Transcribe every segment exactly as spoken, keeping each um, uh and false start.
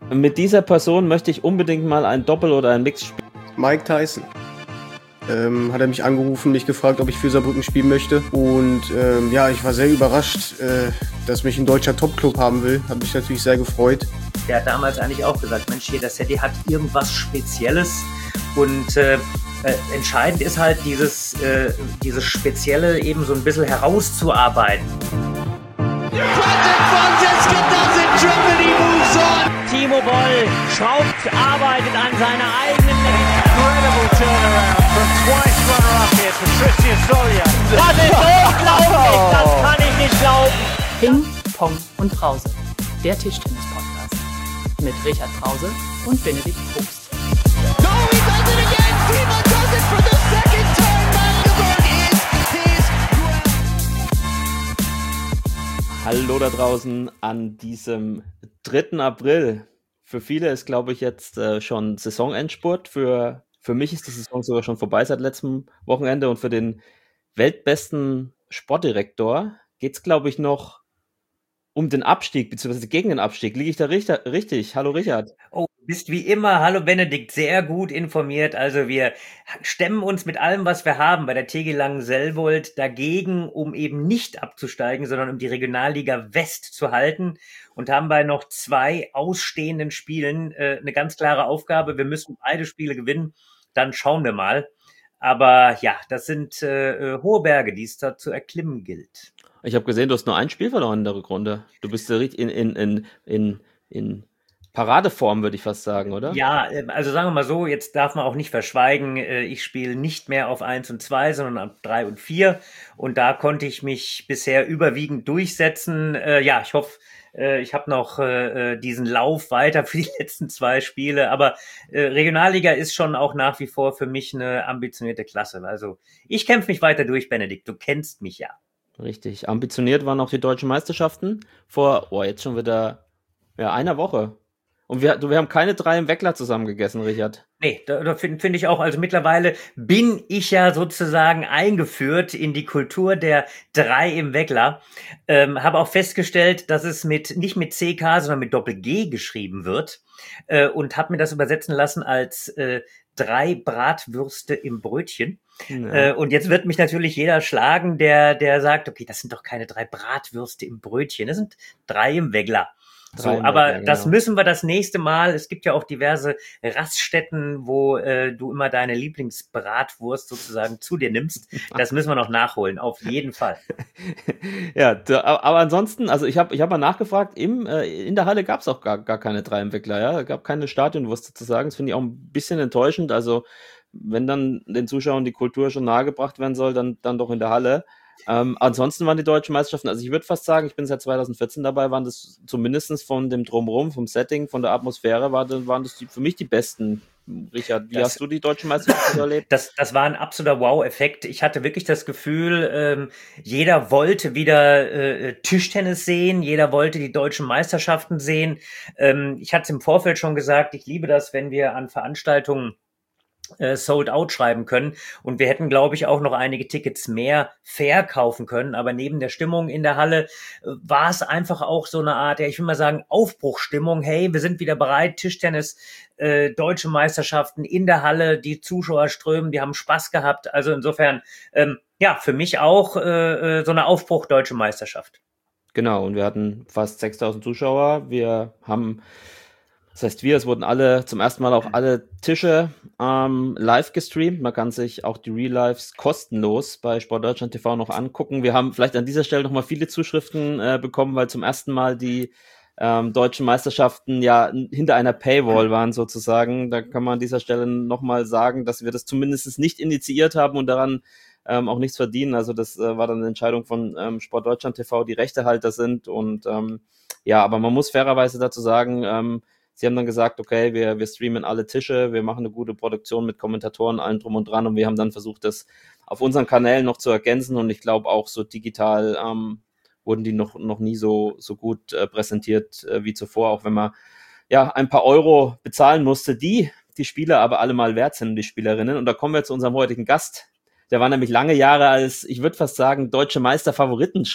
Mit dieser Person möchte ich unbedingt mal ein Doppel oder ein Mix spielen. Mike Tyson. Ähm, hat er mich angerufen, mich gefragt, ob ich für Saarbrücken spielen möchte. Und ähm, ja, ich war sehr überrascht, äh, dass mich ein deutscher Topclub haben will. Hat mich natürlich sehr gefreut. Der hat damals eigentlich auch gesagt, Mensch, hier, das City hat irgendwas Spezielles. Und äh, äh, entscheidend ist halt dieses, äh, dieses Spezielle eben so ein bisschen herauszuarbeiten. Timo Boll schraubt, arbeitet an seiner eigenen Incredible turnaround from twice runner-up here to Christian Solia. Das ist unglaublich, das kann ich nicht glauben. Ping, Pong und Brause, der Tischtennis-Podcast mit Richard Brause und Benedikt Probst. No, he does it again! Timo does it for the second time! Magdeburg is his ground! Hallo da draußen an diesem dritten April. Für viele ist, glaube ich, jetzt äh, schon Saisonendspurt. Für, für mich ist die Saison sogar schon vorbei seit letztem Wochenende. Und für den weltbesten Sportdirektor geht es, glaube ich, noch um den Abstieg, beziehungsweise gegen den Abstieg. Liege ich da richtig? richtig? Hallo Richard. Oh, du bist wie immer, hallo Benedikt, sehr gut informiert. Also wir stemmen uns mit allem, was wir haben, bei der T G Langenselbold dagegen, um eben nicht abzusteigen, sondern um die Regionalliga West zu halten und haben bei noch zwei ausstehenden Spielen äh, eine ganz klare Aufgabe. Wir müssen beide Spiele gewinnen, dann schauen wir mal. Aber ja, das sind äh, hohe Berge, die es da zu erklimmen gilt. Ich habe gesehen, du hast nur ein Spiel verloren in der Rückrunde. Du bist in, in, in, in, in Paradeform, würde ich fast sagen, oder? Ja, also sagen wir mal so, jetzt darf man auch nicht verschweigen, ich spiele nicht mehr auf eins und zwei, sondern auf drei und vier. Und da konnte ich mich bisher überwiegend durchsetzen. Ja, ich hoffe, ich habe noch diesen Lauf weiter für die letzten zwei Spiele. Aber Regionalliga ist schon auch nach wie vor für mich eine ambitionierte Klasse. Also ich kämpfe mich weiter durch, Benedikt. Du kennst mich ja. Richtig. Ambitioniert waren auch die deutschen Meisterschaften vor, oh, jetzt schon wieder, ja, einer Woche. Und wir, du, wir haben keine drei im Weckler zusammen gegessen, Richard. Nee, da, da finde find ich auch, also mittlerweile bin ich ja sozusagen eingeführt in die Kultur der drei im Weckler. Ähm, habe auch festgestellt, dass es mit nicht mit C K, sondern mit Doppel-G geschrieben wird. Äh, und habe mir das übersetzen lassen als äh, drei Bratwürste im Brötchen. Ja. Äh, und jetzt wird mich natürlich jeder schlagen, der, der sagt, okay, das sind doch keine drei Bratwürste im Brötchen, das sind drei im Weckler. So, aber Weckler, das genau. Müssen wir das nächste Mal. Es gibt ja auch diverse Raststätten, wo äh, du immer deine Lieblingsbratwurst sozusagen zu dir nimmst. Das müssen wir noch nachholen, auf jeden Fall. Ja, aber ansonsten, also ich habe ich hab mal nachgefragt, im, äh, in der Halle gab es auch gar, gar keine drei im Weckler. Ja? Es gab keine Stadionwurst sozusagen. Das finde ich auch ein bisschen enttäuschend. Also wenn dann den Zuschauern die Kultur schon nahegebracht werden soll, dann, dann doch in der Halle. Ähm, ansonsten waren die deutschen Meisterschaften, also ich würde fast sagen, ich bin seit zwanzig vierzehn dabei, waren das zumindest von dem Drumherum, vom Setting, von der Atmosphäre, war, waren das die, für mich die besten. Richard, wie das, hast du die deutschen Meisterschaften erlebt? Das, das war ein absoluter Wow-Effekt. Ich hatte wirklich das Gefühl, ähm, jeder wollte wieder äh, Tischtennis sehen, jeder wollte die deutschen Meisterschaften sehen. Ähm, ich hatte es im Vorfeld schon gesagt, ich liebe das, wenn wir an Veranstaltungen Äh, sold out schreiben können und wir hätten, glaube ich, auch noch einige Tickets mehr verkaufen können, aber neben der Stimmung in der Halle äh, war es einfach auch so eine Art, ja, ich will mal sagen, Aufbruchstimmung. Hey, wir sind wieder bereit, Tischtennis, äh, deutsche Meisterschaften in der Halle, die Zuschauer strömen, die haben Spaß gehabt, also insofern, ähm, ja, für mich auch äh, so eine Aufbruch deutsche Meisterschaft. Genau, und wir hatten fast sechstausend Zuschauer, wir haben Das heißt, wir, es wurden alle, zum ersten Mal auch alle Tische ähm, live gestreamt. Man kann sich auch die Real-Lives kostenlos bei Sportdeutschland T V noch angucken. Wir haben vielleicht an dieser Stelle nochmal viele Zuschriften äh, bekommen, weil zum ersten Mal die ähm, deutschen Meisterschaften ja hinter einer Paywall waren sozusagen. Da kann man an dieser Stelle nochmal sagen, dass wir das zumindest nicht initiiert haben und daran ähm, auch nichts verdienen. Also das äh, war dann eine Entscheidung von ähm, Sportdeutschland T V, die Rechtehalter sind. Und ähm, ja, aber man muss fairerweise dazu sagen, ähm, sie haben dann gesagt, okay, wir, wir streamen alle Tische, wir machen eine gute Produktion mit Kommentatoren, allem drum und dran und wir haben dann versucht, das auf unseren Kanälen noch zu ergänzen und ich glaube auch so digital ähm, wurden die noch, noch nie so, so gut äh, präsentiert äh, wie zuvor, auch wenn man ja ein paar Euro bezahlen musste, die die Spieler aber alle mal wert sind, die Spielerinnen. Und da kommen wir zu unserem heutigen Gast. Der war nämlich lange Jahre als, ich würde fast sagen, deutsche Meister-Favoritenschreck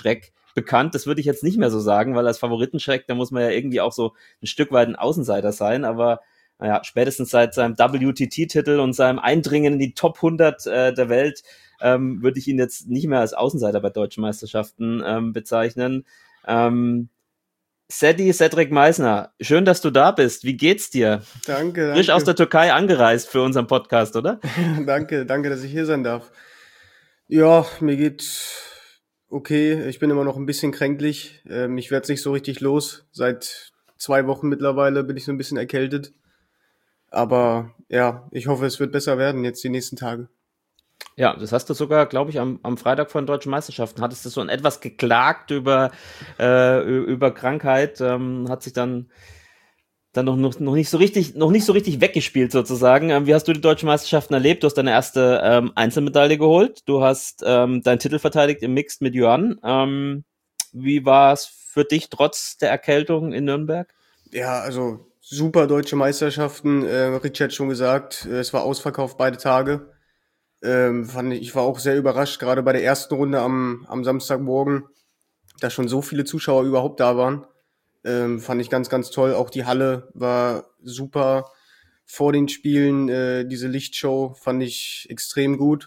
bekannt. Das würde ich jetzt nicht mehr so sagen, weil als Favoritencheck, da muss man ja irgendwie auch so ein Stück weit ein Außenseiter sein, aber naja, spätestens seit seinem W T T-Titel und seinem Eindringen in die Top hundert äh, der Welt ähm, würde ich ihn jetzt nicht mehr als Außenseiter bei deutschen Meisterschaften ähm, bezeichnen. Ähm, Sedi Cedric Meisner, schön, dass du da bist. Wie geht's dir? Danke, danke. Frisch aus der Türkei angereist für unseren Podcast, oder? danke, danke, dass ich hier sein darf. Ja, mir geht's okay. Ich bin immer noch ein bisschen kränklich. Ähm, ich werde nicht so richtig los. Seit zwei Wochen mittlerweile bin ich so ein bisschen erkältet. Aber ja, ich hoffe, es wird besser werden jetzt die nächsten Tage. Ja, das hast du sogar, glaube ich, am, am Freitag von deutschen Meisterschaften, hattest du so ein etwas geklagt über, äh, über Krankheit, ähm, hat sich dann, dann noch, noch, noch nicht so richtig, noch nicht so richtig weggespielt sozusagen. Ähm, wie hast du die deutschen Meisterschaften erlebt? Du hast deine erste ähm, Einzelmedaille geholt, du hast ähm, deinen Titel verteidigt im Mixed mit Juan. Ähm, wie war es für dich trotz der Erkältung in Nürnberg? Ja, also super deutsche Meisterschaften. Äh, Richard hat schon gesagt, äh, es war ausverkauft beide Tage. Ähm, fand ich, ich war auch sehr überrascht, gerade bei der ersten Runde am, am Samstagmorgen, dass schon so viele Zuschauer überhaupt da waren. Ähm, fand ich ganz, ganz toll. Auch die Halle war super vor den Spielen. Äh, diese Lichtshow fand ich extrem gut.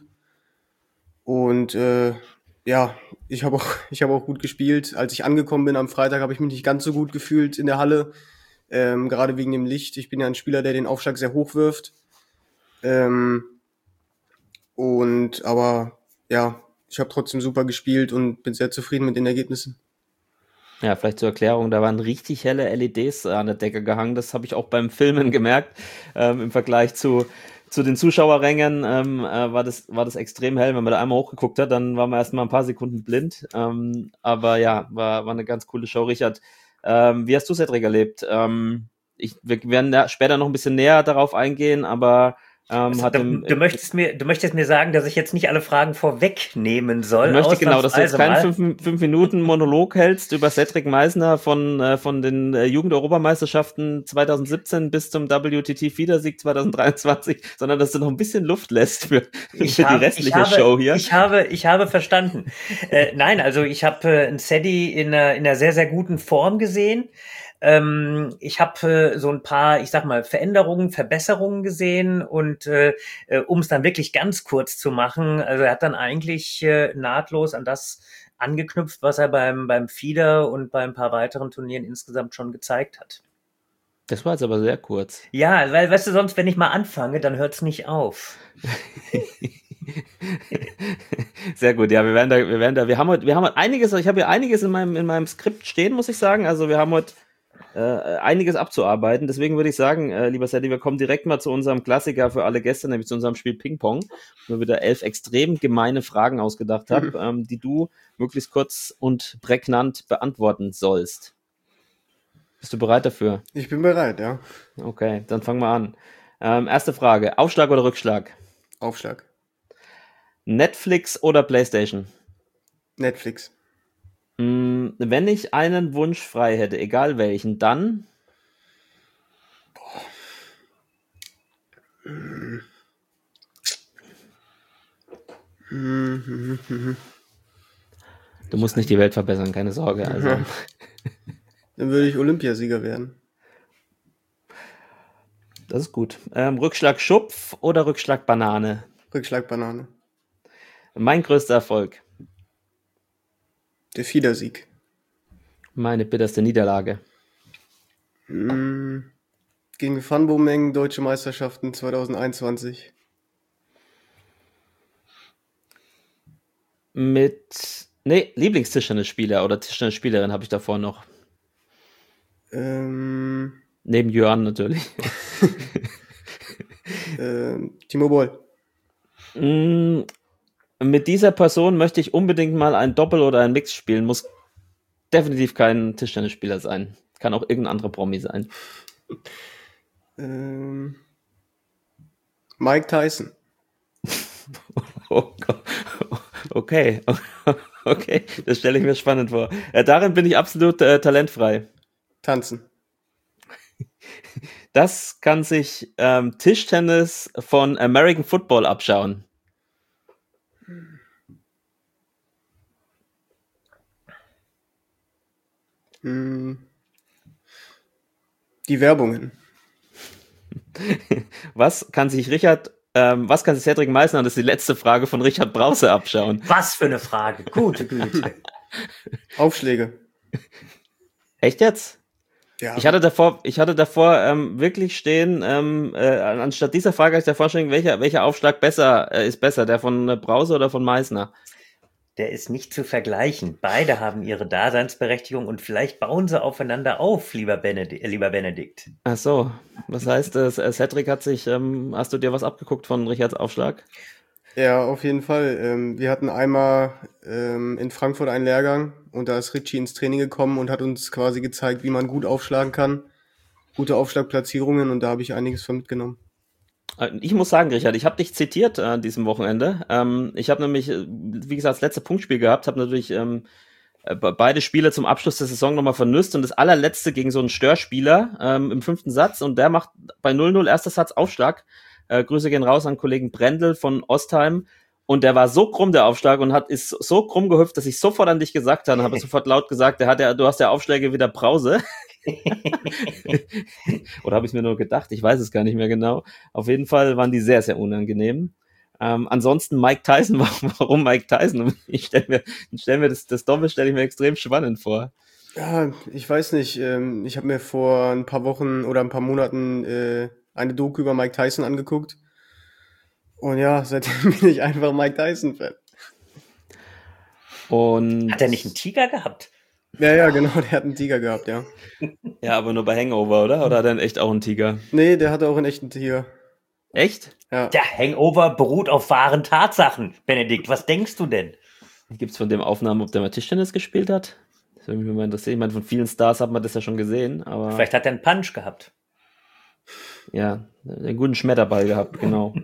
Und äh, ja, ich habe auch, ich habe auch gut gespielt. Als ich angekommen bin am Freitag, habe ich mich nicht ganz so gut gefühlt in der Halle. Ähm, gerade wegen dem Licht. Ich bin ja ein Spieler, der den Aufschlag sehr hoch wirft. Ähm, und aber ja, ich habe trotzdem super gespielt und bin sehr zufrieden mit den Ergebnissen. Ja, vielleicht zur Erklärung, da waren richtig helle L E Ds an der Decke gehangen. Das habe ich auch beim Filmen gemerkt. Ähm, im Vergleich zu, zu den Zuschauerrängen ähm, äh, war, das, war das extrem hell. Wenn man da einmal hochgeguckt hat, dann waren wir erst mal ein paar Sekunden blind. Ähm, aber ja, war, war eine ganz coole Show. Richard, ähm, wie hast du Cedric erlebt? Ähm, ich, wir werden da später noch ein bisschen näher darauf eingehen, aber ähm, Also, hat du, im, du, möchtest mir, du möchtest mir sagen, dass ich jetzt nicht alle Fragen vorwegnehmen soll. Ich möchte genau, dass du jetzt keinen ausnahmsweise fünf, fünf Minuten Monolog hältst über Cedric Meisner von, äh, von den äh, Jugend-Europameisterschaften zwanzig siebzehn bis zum W T T-Fiedersieg zwanzig dreiundzwanzig, sondern dass du noch ein bisschen Luft lässt für, Ich für die habe, restliche ich habe, Show hier. Ich habe, ich habe verstanden. äh, nein, also ich habe äh, einen Sedi in einer, in einer sehr, sehr guten Form gesehen. Ähm, ich habe äh, so ein paar, ich sag mal, Veränderungen, Verbesserungen gesehen und äh, äh, um es dann wirklich ganz kurz zu machen, also er hat dann eigentlich äh, nahtlos an das angeknüpft, was er beim beim Fieder und bei ein paar weiteren Turnieren insgesamt schon gezeigt hat. Das war jetzt aber sehr kurz. Ja, weil, weißt du, sonst, wenn ich mal anfange, dann hört's nicht auf. Sehr gut, ja, wir werden da, wir werden da, wir haben heute, wir haben heute einiges, ich habe hier einiges in meinem, in meinem Skript stehen, muss ich sagen. Also wir haben heute äh, einiges abzuarbeiten. Deswegen würde ich sagen, äh, lieber Sedi, wir kommen direkt mal zu unserem Klassiker für alle Gäste, nämlich zu unserem Spiel Ping-Pong, wo wir wieder elf extrem gemeine Fragen ausgedacht habe, mhm. ähm, die du möglichst kurz und prägnant beantworten sollst. Bist du bereit dafür? Ich bin bereit, ja. Okay, dann fangen wir an. Ähm, erste Frage, Aufschlag oder Rückschlag? Aufschlag. Netflix oder PlayStation? Netflix. Hm, wenn ich einen Wunsch frei hätte, egal welchen, dann? Du musst nicht die Welt verbessern, keine Sorge. Also. Dann würde ich Olympiasieger werden. Das ist gut. Ähm, Rückschlag Schupf oder Rückschlag Banane? Rückschlag Banane. Mein größter Erfolg? Der Fiedersieg. Meine bitterste Niederlage? Mm, gegen Van Bommel, Deutsche Meisterschaften zwanzig einundzwanzig. Mit, nee, Lieblingstischtennisspieler oder Tischtennisspielerin habe ich davor noch. Ähm, Neben Jörn natürlich. ähm, Timo Boll. Mm, mit dieser Person möchte ich unbedingt mal ein Doppel oder ein Mix spielen. Muss definitiv kein Tischtennisspieler sein. Kann auch irgendein anderer Promi sein. Ähm, Mike Tyson. Oh Gott. Okay. Okay, das stelle ich mir spannend vor. Äh, darin bin ich absolut äh, talentfrei. Tanzen. Das kann sich ähm, Tischtennis von American Football abschauen. Mm, Die Werbungen. Was kann sich Richard, ähm, was kann sich Cedric Meissner, das ist die letzte Frage von Richard Brause, abschauen? Was für eine Frage. Gute Güte. Aufschläge. Echt jetzt? Ja. Ich hatte davor, ich hatte davor ähm, wirklich stehen, ähm, äh, anstatt dieser Frage, ich davor stehen, welcher, welcher Aufschlag besser äh, ist besser, der von äh, Brause oder von Meissner? Der ist nicht zu vergleichen. Beide haben ihre Daseinsberechtigung und vielleicht bauen sie aufeinander auf, lieber Benedikt. Äh, lieber Benedikt. Ach so, das heißt, äh, Cedric hat sich, ähm, hast du dir was abgeguckt von Richards Aufschlag? Ja, auf jeden Fall. Ähm, wir hatten einmal ähm, in Frankfurt einen Lehrgang und da ist Richie ins Training gekommen und hat uns quasi gezeigt, wie man gut aufschlagen kann. Gute Aufschlagplatzierungen und da habe ich einiges von mitgenommen. Ich muss sagen, Richard, ich habe dich zitiert an diesem Wochenende. Ähm, ich habe nämlich, wie gesagt, das letzte Punktspiel gehabt, habe natürlich ähm, beide Spiele zum Abschluss der Saison nochmal vernüsst und das allerletzte gegen so einen Störspieler ähm, im fünften Satz und der macht bei null null erster Satz Aufschlag. Äh, Grüße gehen raus an Kollegen Brendel von Ostheim und der war so krumm, der Aufschlag, und hat ist so krumm gehüpft, dass ich sofort an dich gesagt habe, habe sofort laut gesagt, der hat ja, du hast ja Aufschläge wie der Brause. Oder habe ich mir nur gedacht, ich weiß es gar nicht mehr genau. Auf jeden Fall waren die sehr, sehr unangenehm. Ähm, ansonsten Mike Tyson, warum, warum Mike Tyson? Ich stelle mir, stell mir das, das Doppel stelle ich mir extrem spannend vor. Ja, ich weiß nicht. Ähm, ich habe mir vor ein paar Wochen oder ein paar Monaten äh, eine Doku über Mike Tyson angeguckt. Und ja, seitdem bin ich einfach Mike Tyson-Fan. Und Hat er nicht einen Tiger gehabt? Ja, ja, genau, der hat einen Tiger gehabt, ja. Ja, aber nur bei Hangover, oder? Oder hat er denn echt auch einen Tiger? Nee, der hatte auch einen echten Tiger. Echt? Ja. Der Hangover beruht auf wahren Tatsachen. Benedikt, was denkst du denn? Gibt's von dem Aufnahmen, ob der mal Tischtennis gespielt hat? Das würde mich mal interessieren. Ich meine, von vielen Stars hat man das ja schon gesehen, aber Vielleicht hat er einen Punch gehabt. ja, einen guten Schmetterball gehabt, genau.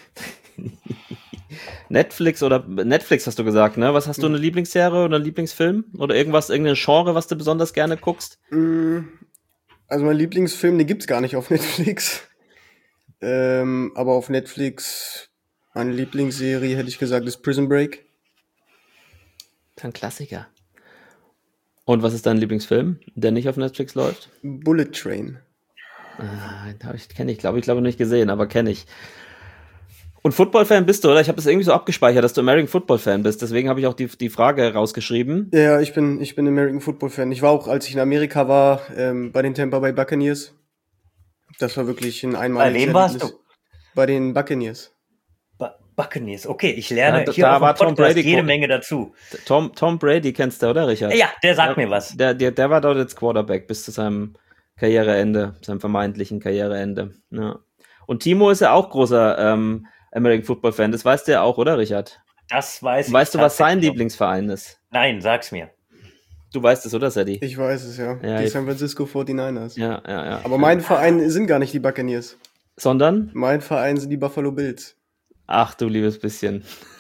Netflix oder Netflix hast du gesagt, ne? Was hast du, eine Lieblingsserie oder einen Lieblingsfilm? Oder irgendwas, irgendein Genre, was du besonders gerne guckst? Also mein Lieblingsfilm, den gibt's gar nicht auf Netflix. Ähm, aber auf Netflix, meine Lieblingsserie, hätte ich gesagt, ist Prison Break. Das ist ein Klassiker. Und was ist dein Lieblingsfilm, der nicht auf Netflix läuft? Bullet Train. Ah, ich kenne ich, glaube ich, glaube nicht gesehen, aber kenne ich. Und Football-Fan bist du, oder? Ich habe das irgendwie so abgespeichert, dass du American Football-Fan bist. Deswegen habe ich auch die, die Frage rausgeschrieben. Ja, ich bin, ich bin American Football-Fan. Ich war auch, als ich in Amerika war, ähm, bei den Tampa Bay Buccaneers. Das war wirklich ein einmaliges Bei wem warst Erlebnis. du? Bei den Buccaneers. Bu- Buccaneers, okay, ich lerne Ja, da- hier da auf war dem Tom Podcast Brady jede ko- Menge dazu. Tom, Tom Brady kennst du, oder, Richard? Ja, der sagt der, mir was. Der, der, der war dort jetzt Quarterback bis zu seinem Karriereende, seinem vermeintlichen Karriereende. Ja. Und Timo ist ja auch großer ähm, American Football Fan. Das weißt du ja auch, oder, Richard? Das weiß ich. Weißt du, was sein tatsächlich noch. Lieblingsverein ist? Nein, sag's mir. Du weißt es, oder, Sadie? Ich weiß es, ja. Ja, die ich- San Francisco forty-niners. Ja, ja, ja. Aber mein Verein sind gar nicht die Buccaneers. Sondern? Mein Verein sind die Buffalo Bills. Ach, du liebes bisschen.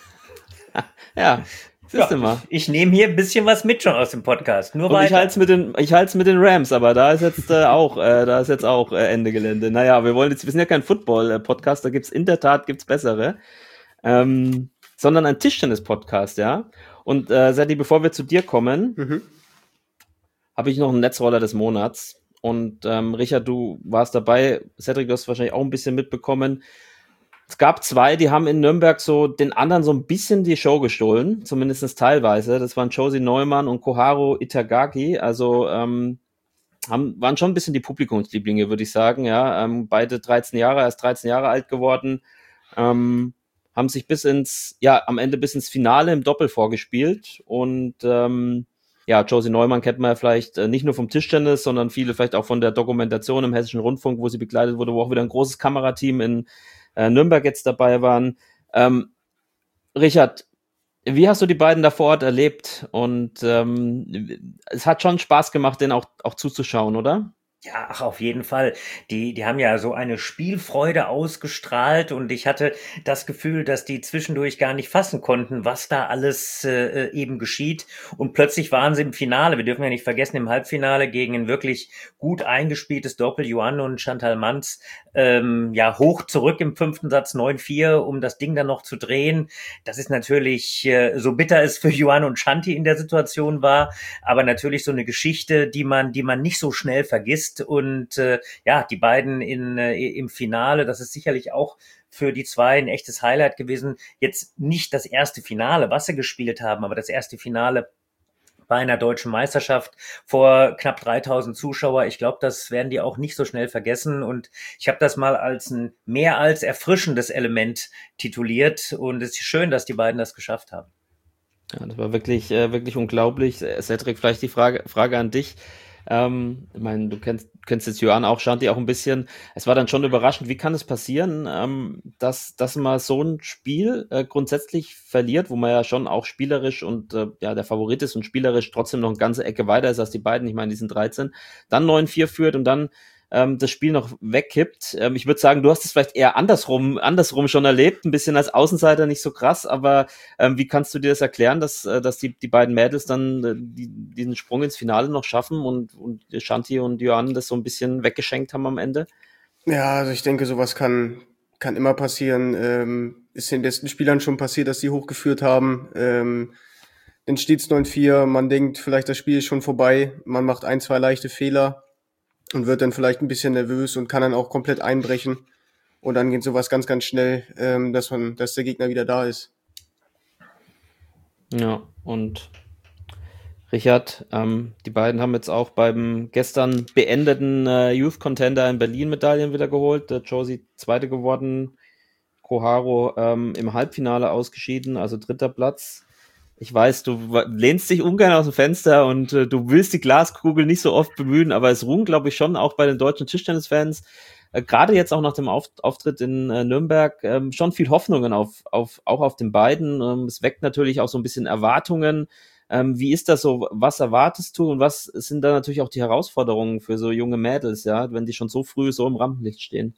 Ja, siehst du mal. Ich nehme hier ein bisschen was mit schon aus dem Podcast. Nur Und ich weiter. halte es mit den, ich halte es mit den Rams, aber da ist jetzt äh, auch, äh, da ist jetzt auch äh, Ende Gelände. Naja, wir wollen jetzt, wir sind ja kein Football-Podcast, da gibt's in der Tat gibt's bessere, ähm, sondern ein Tischtennis-Podcast, ja. Und äh, Sadie, bevor wir zu dir kommen, Mhm. habe ich noch einen Netzroller des Monats. Und ähm, Richard, du warst dabei. Cedric, du hast wahrscheinlich auch ein bisschen mitbekommen. Es gab zwei, die haben in Nürnberg so den anderen so ein bisschen die Show gestohlen, zumindest teilweise. Das waren Josie Neumann und Koharu Itagaki. Also ähm, haben, waren schon ein bisschen die Publikumslieblinge, würde ich sagen. Ja, ähm, beide dreizehn Jahre, erst dreizehn Jahre alt geworden. Ähm, haben sich bis ins, ja, am Ende bis ins Finale im Doppel vorgespielt. Und ähm, ja, Josie Neumann kennt man ja vielleicht äh, nicht nur vom Tischtennis, sondern viele vielleicht auch von der Dokumentation im Hessischen Rundfunk, wo sie begleitet wurde, wo auch wieder ein großes Kamerateam in äh, Nürnberg jetzt dabei waren. Ähm, Richard, wie hast du die beiden da vor Ort erlebt? Und ähm, es hat schon Spaß gemacht, denen auch, auch zuzuschauen, oder? Ja, ach, auf jeden Fall. Die, die haben ja so eine Spielfreude ausgestrahlt und ich hatte das Gefühl, dass die zwischendurch gar nicht fassen konnten, was da alles äh, eben geschieht. Und plötzlich waren sie im Finale. Wir dürfen ja nicht vergessen, im Halbfinale gegen ein wirklich gut eingespieltes Doppel, Joanne und Chantal Manz, ähm, ja, hoch zurück im fünften Satz neun vier, um das Ding dann noch zu drehen. Das ist natürlich, äh, so bitter es für Joanne und Chanti in der Situation war, aber natürlich so eine Geschichte, die man, die man nicht so schnell vergisst. Und äh, ja, die beiden in, äh, im Finale, das ist sicherlich auch für die zwei ein echtes Highlight gewesen. Jetzt nicht das erste Finale, was sie gespielt haben, aber das erste Finale bei einer deutschen Meisterschaft vor knapp dreitausend Zuschauer. Ich glaube, das werden die auch nicht so schnell vergessen. Und ich habe das mal als ein mehr als erfrischendes Element tituliert. Und es ist schön, dass die beiden das geschafft haben. Ja, das war wirklich, äh, wirklich unglaublich. Äh, Cedric, vielleicht die Frage, Frage an dich. Ähm, ich meine, du kennst, kennst jetzt Joanne auch, Shanti auch ein bisschen. Es war dann schon überraschend, wie kann es passieren, ähm, dass, dass man so ein Spiel äh, grundsätzlich verliert, wo man ja schon auch spielerisch und äh, ja der Favorit ist und spielerisch trotzdem noch eine ganze Ecke weiter ist als die beiden, ich meine, die sind dreizehn, dann neun vier führt und dann ähm, das Spiel noch wegkippt. Ähm, ich würde sagen, du hast es vielleicht eher andersrum, andersrum schon erlebt, ein bisschen als Außenseiter nicht so krass, aber ähm, wie kannst du dir das erklären, dass, äh, dass die, die beiden Mädels dann äh, die, diesen Sprung ins Finale noch schaffen und, und Shanti und Joanne das so ein bisschen weggeschenkt haben am Ende? Ja, also ich denke, sowas kann, kann immer passieren. Ähm, ist den besten Spielern schon passiert, dass sie hochgeführt haben. Ähm, dann steht's neun vier, man denkt, vielleicht das Spiel ist schon vorbei, man macht ein, zwei leichte Fehler und wird dann vielleicht ein bisschen nervös und kann dann auch komplett einbrechen. Und dann geht sowas ganz, ganz schnell, ähm, dass man, dass der Gegner wieder da ist. Ja, und Richard, ähm, die beiden haben jetzt auch beim gestern beendeten äh, Youth Contender in Berlin Medaillen wieder geholt. Der Josie Zweite geworden, Koharo ähm, im Halbfinale ausgeschieden, also dritter Platz. Ich weiß, du lehnst dich ungern aus dem Fenster und äh, du willst die Glaskugel nicht so oft bemühen, aber es ruhen, glaube ich, schon auch bei den deutschen Tischtennisfans, äh, gerade jetzt auch nach dem Auf- Auftritt in äh, Nürnberg, ähm, schon viel Hoffnungen auf, auf, auch auf den beiden. Ähm, es weckt natürlich auch so ein bisschen Erwartungen. Ähm, wie ist das so? Was erwartest du und was sind da natürlich auch die Herausforderungen für so junge Mädels, ja, wenn die schon so früh so im Rampenlicht stehen?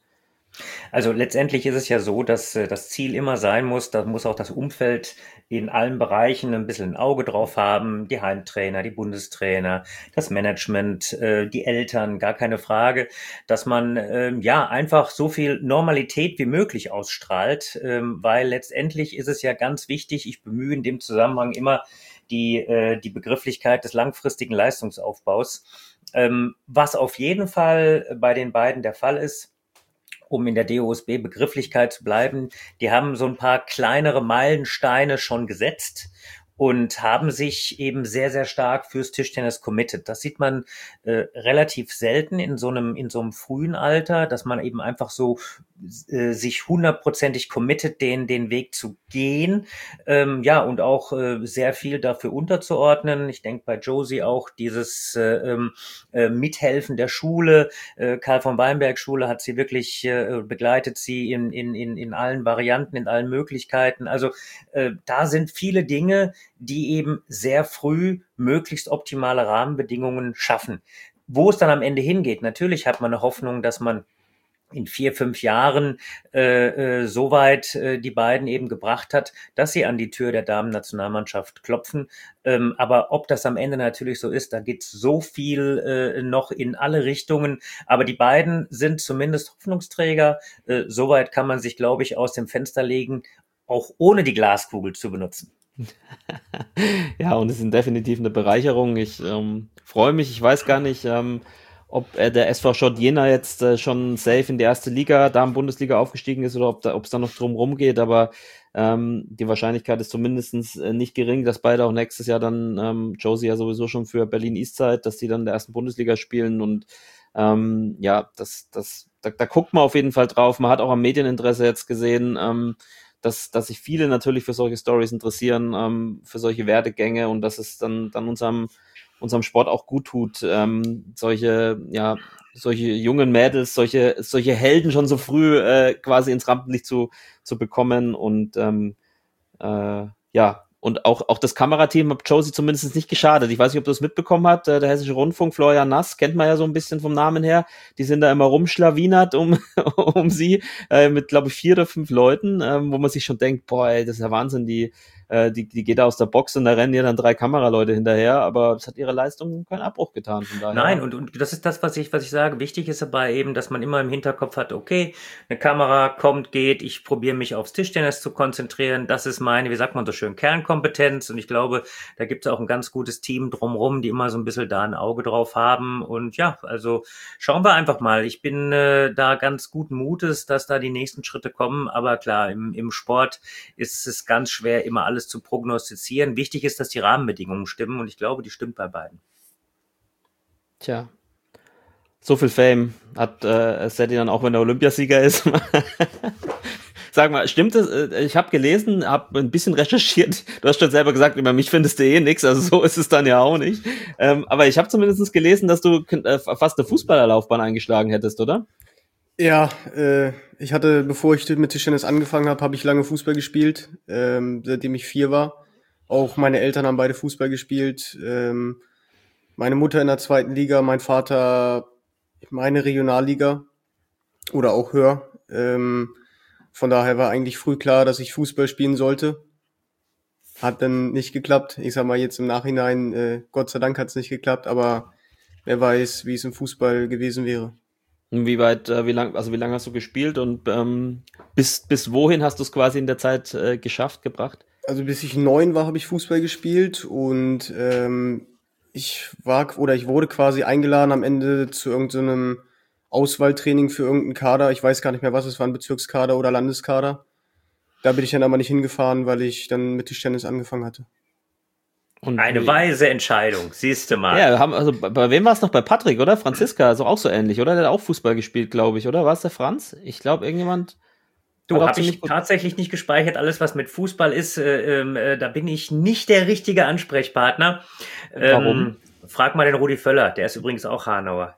Also letztendlich ist es ja so, dass äh, das Ziel immer sein muss, da muss auch das Umfeld in allen Bereichen ein bisschen ein Auge drauf haben, die Heimtrainer, die Bundestrainer, das Management, äh, die Eltern, gar keine Frage, dass man ähm, ja einfach so viel Normalität wie möglich ausstrahlt, ähm, weil letztendlich ist es ja ganz wichtig, ich bemühe in dem Zusammenhang immer die, äh, die Begrifflichkeit des langfristigen Leistungsaufbaus, ähm, was auf jeden Fall bei den beiden der Fall ist, um in der D O S B-Begrifflichkeit zu bleiben, die haben so ein paar kleinere Meilensteine schon gesetzt und haben sich eben sehr, sehr stark fürs Tischtennis committed. Das sieht man äh, relativ selten in so einem in so einem frühen Alter, dass man eben einfach so äh, sich hundertprozentig committed, den den Weg zu gehen, ähm, ja, und auch äh, sehr viel dafür unterzuordnen. Ich denke bei Josie auch dieses äh, äh, Mithelfen der Schule. Äh, Karl von Weinberg Schule hat sie wirklich äh, begleitet, sie in in in in allen Varianten, in allen Möglichkeiten. Also äh, da sind viele Dinge, die eben sehr früh möglichst optimale Rahmenbedingungen schaffen. Wo es dann am Ende hingeht, natürlich hat man eine Hoffnung, dass man in vier, fünf Jahren äh, äh, so weit äh, die beiden eben gebracht hat, dass sie an die Tür der Damen-Nationalmannschaft klopfen. Ähm, aber ob das am Ende natürlich so ist, da geht so viel äh, noch in alle Richtungen. Aber die beiden sind zumindest Hoffnungsträger. Äh, Soweit kann man sich, glaube ich, aus dem Fenster legen, auch ohne die Glaskugel zu benutzen. Ja, und es sind definitiv eine Bereicherung. Ich ähm, freue mich, ich weiß gar nicht, ähm, ob äh, der S V Schott Jena jetzt äh, schon safe in die erste Liga, Damen-Bundesliga aufgestiegen ist oder ob da, ob es da noch drum rum geht, aber ähm, die Wahrscheinlichkeit ist zumindest äh, nicht gering, dass beide auch nächstes Jahr dann, ähm, Josie ja sowieso schon für Berlin Eastside, dass die dann in der ersten Bundesliga spielen und ähm, ja, das, das, da, da guckt man auf jeden Fall drauf. Man hat auch am Medieninteresse jetzt gesehen, ähm, dass, dass sich viele natürlich für solche Stories interessieren, ähm, für solche Werdegänge und dass es dann, dann unserem, unserem Sport auch gut tut, ähm, solche, ja, solche jungen Mädels, solche, solche Helden schon so früh äh, quasi ins Rampenlicht zu, zu bekommen und ähm, äh, ja, und auch, auch das Kamerateam hat Josie zumindest nicht geschadet. Ich weiß nicht, ob du es mitbekommen hast, der Hessische Rundfunk, Florian Nass, kennt man ja so ein bisschen vom Namen her. Die sind da immer rumschlawinert um, um sie, äh, mit, glaube ich, vier oder fünf Leuten, ähm, wo man sich schon denkt, boah, ey, das ist ja Wahnsinn, die, äh, die, die geht da aus der Box und da rennen ihr dann drei Kameraleute hinterher, aber es hat ihre Leistung keinen Abbruch getan. Von daher. Nein, und, und das ist das, was ich, was ich sage. Wichtig ist dabei eben, dass man immer im Hinterkopf hat, okay, eine Kamera kommt, geht, ich probiere mich aufs Tischtennis zu konzentrieren. Das ist meine, wie sagt man so schön, Kernkompetenz. Und ich glaube, da gibt es auch ein ganz gutes Team drumherum, die immer so ein bisschen da ein Auge drauf haben. Und ja, also schauen wir einfach mal. Ich bin äh, da ganz guten Mutes, dass da die nächsten Schritte kommen. Aber klar, im, im Sport ist es ganz schwer, immer alles zu prognostizieren. Wichtig ist, dass die Rahmenbedingungen stimmen. Und ich glaube, die stimmt bei beiden. Tja, so viel Fame hat äh, Sadie dann auch, wenn er Olympiasieger ist. Sag mal, stimmt es? Ich habe gelesen, habe ein bisschen recherchiert. Du hast schon selber gesagt, über mich findest du eh nichts, also so ist es dann ja auch nicht. Ähm, aber ich habe zumindest gelesen, dass du äh, fast eine Fußballerlaufbahn eingeschlagen hättest, oder? Ja, äh, ich hatte, bevor ich mit Tischtennis angefangen habe, habe ich lange Fußball gespielt, ähm, seitdem ich vier war. Auch meine Eltern haben beide Fußball gespielt. Ähm, meine Mutter in der zweiten Liga, mein Vater, ich meine Regionalliga oder auch höher. Ähm, von daher war eigentlich früh klar, dass ich Fußball spielen sollte. Hat dann nicht geklappt. Ich sag mal jetzt im Nachhinein, äh, Gott sei Dank hat es nicht geklappt, aber wer weiß, wie es im Fußball gewesen wäre. Wie weit, äh, wie lang, also wie lange hast du gespielt und ähm, bis bis wohin hast du es quasi in der Zeit äh, geschafft, gebracht? Also bis ich neun war, habe ich Fußball gespielt und ähm, ich war oder ich wurde quasi eingeladen am Ende zu irgendeinem Auswahltraining für irgendeinen Kader. Ich weiß gar nicht mehr, was es war, ein Bezirkskader oder Landeskader. Da bin ich dann aber nicht hingefahren, weil ich dann mit Tischtennis angefangen hatte. Und Eine wie, weise Entscheidung, siehst du mal. Ja, wir haben, also bei, bei wem war es noch? Bei Patrick, oder? Franziska, also auch so ähnlich, oder? Der hat auch Fußball gespielt, glaube ich, oder? War es der Franz? Ich glaube, irgendjemand. Du, habe ich tatsächlich nicht gespeichert. Alles, was mit Fußball ist, äh, äh, da bin ich nicht der richtige Ansprechpartner. Ähm, Warum? Frag mal den Rudi Völler, der ist übrigens auch Hanauer.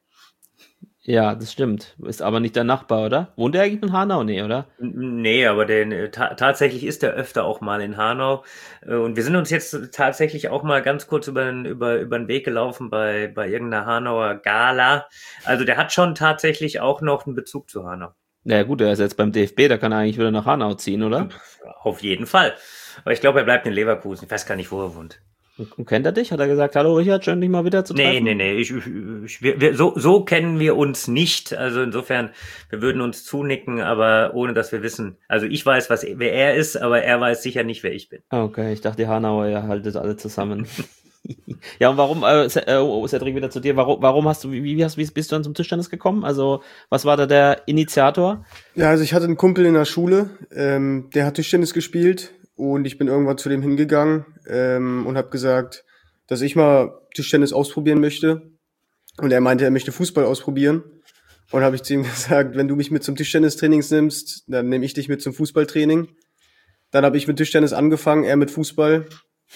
Ja, das stimmt. Ist aber nicht der Nachbar, oder? Wohnt der eigentlich in Hanau? Nee, oder? Nee, aber den, ta- tatsächlich ist der öfter auch mal in Hanau. Äh, Und wir sind uns jetzt tatsächlich auch mal ganz kurz über den, über, über den Weg gelaufen bei, bei irgendeiner Hanauer Gala. Also der hat schon tatsächlich auch noch einen Bezug zu Hanau. Naja gut, er ist jetzt beim D F B, da kann er eigentlich wieder nach Hanau ziehen, oder? Auf jeden Fall. Aber ich glaube, er bleibt in Leverkusen. Ich weiß gar nicht, wo er wohnt. Und, und kennt er dich? Hat er gesagt, hallo Richard, schön dich mal wieder zu treffen? Nee, nee, nee. Ich, ich, ich, wir, wir, so, so kennen wir uns nicht. Also insofern, wir würden uns zunicken, aber ohne dass wir wissen. Also ich weiß, was wer er ist, aber er weiß sicher nicht, wer ich bin. Okay, ich dachte, die Hanauer, ihr haltet alle zusammen. Ja, und warum, äh, Cedric, wieder zu dir, warum, warum hast du, wie, wie, hast, wie bist du dann zum Tischtennis gekommen? Also, was war da der Initiator? Ja, also ich hatte einen Kumpel in der Schule, ähm, der hat Tischtennis gespielt und ich bin irgendwann zu dem hingegangen ähm, und habe gesagt, dass ich mal Tischtennis ausprobieren möchte. Und er meinte, er möchte Fußball ausprobieren. Und habe ich zu ihm gesagt, wenn du mich mit zum Tischtennistrainings nimmst, dann nehme ich dich mit zum Fußballtraining. Dann habe ich mit Tischtennis angefangen, er mit Fußball.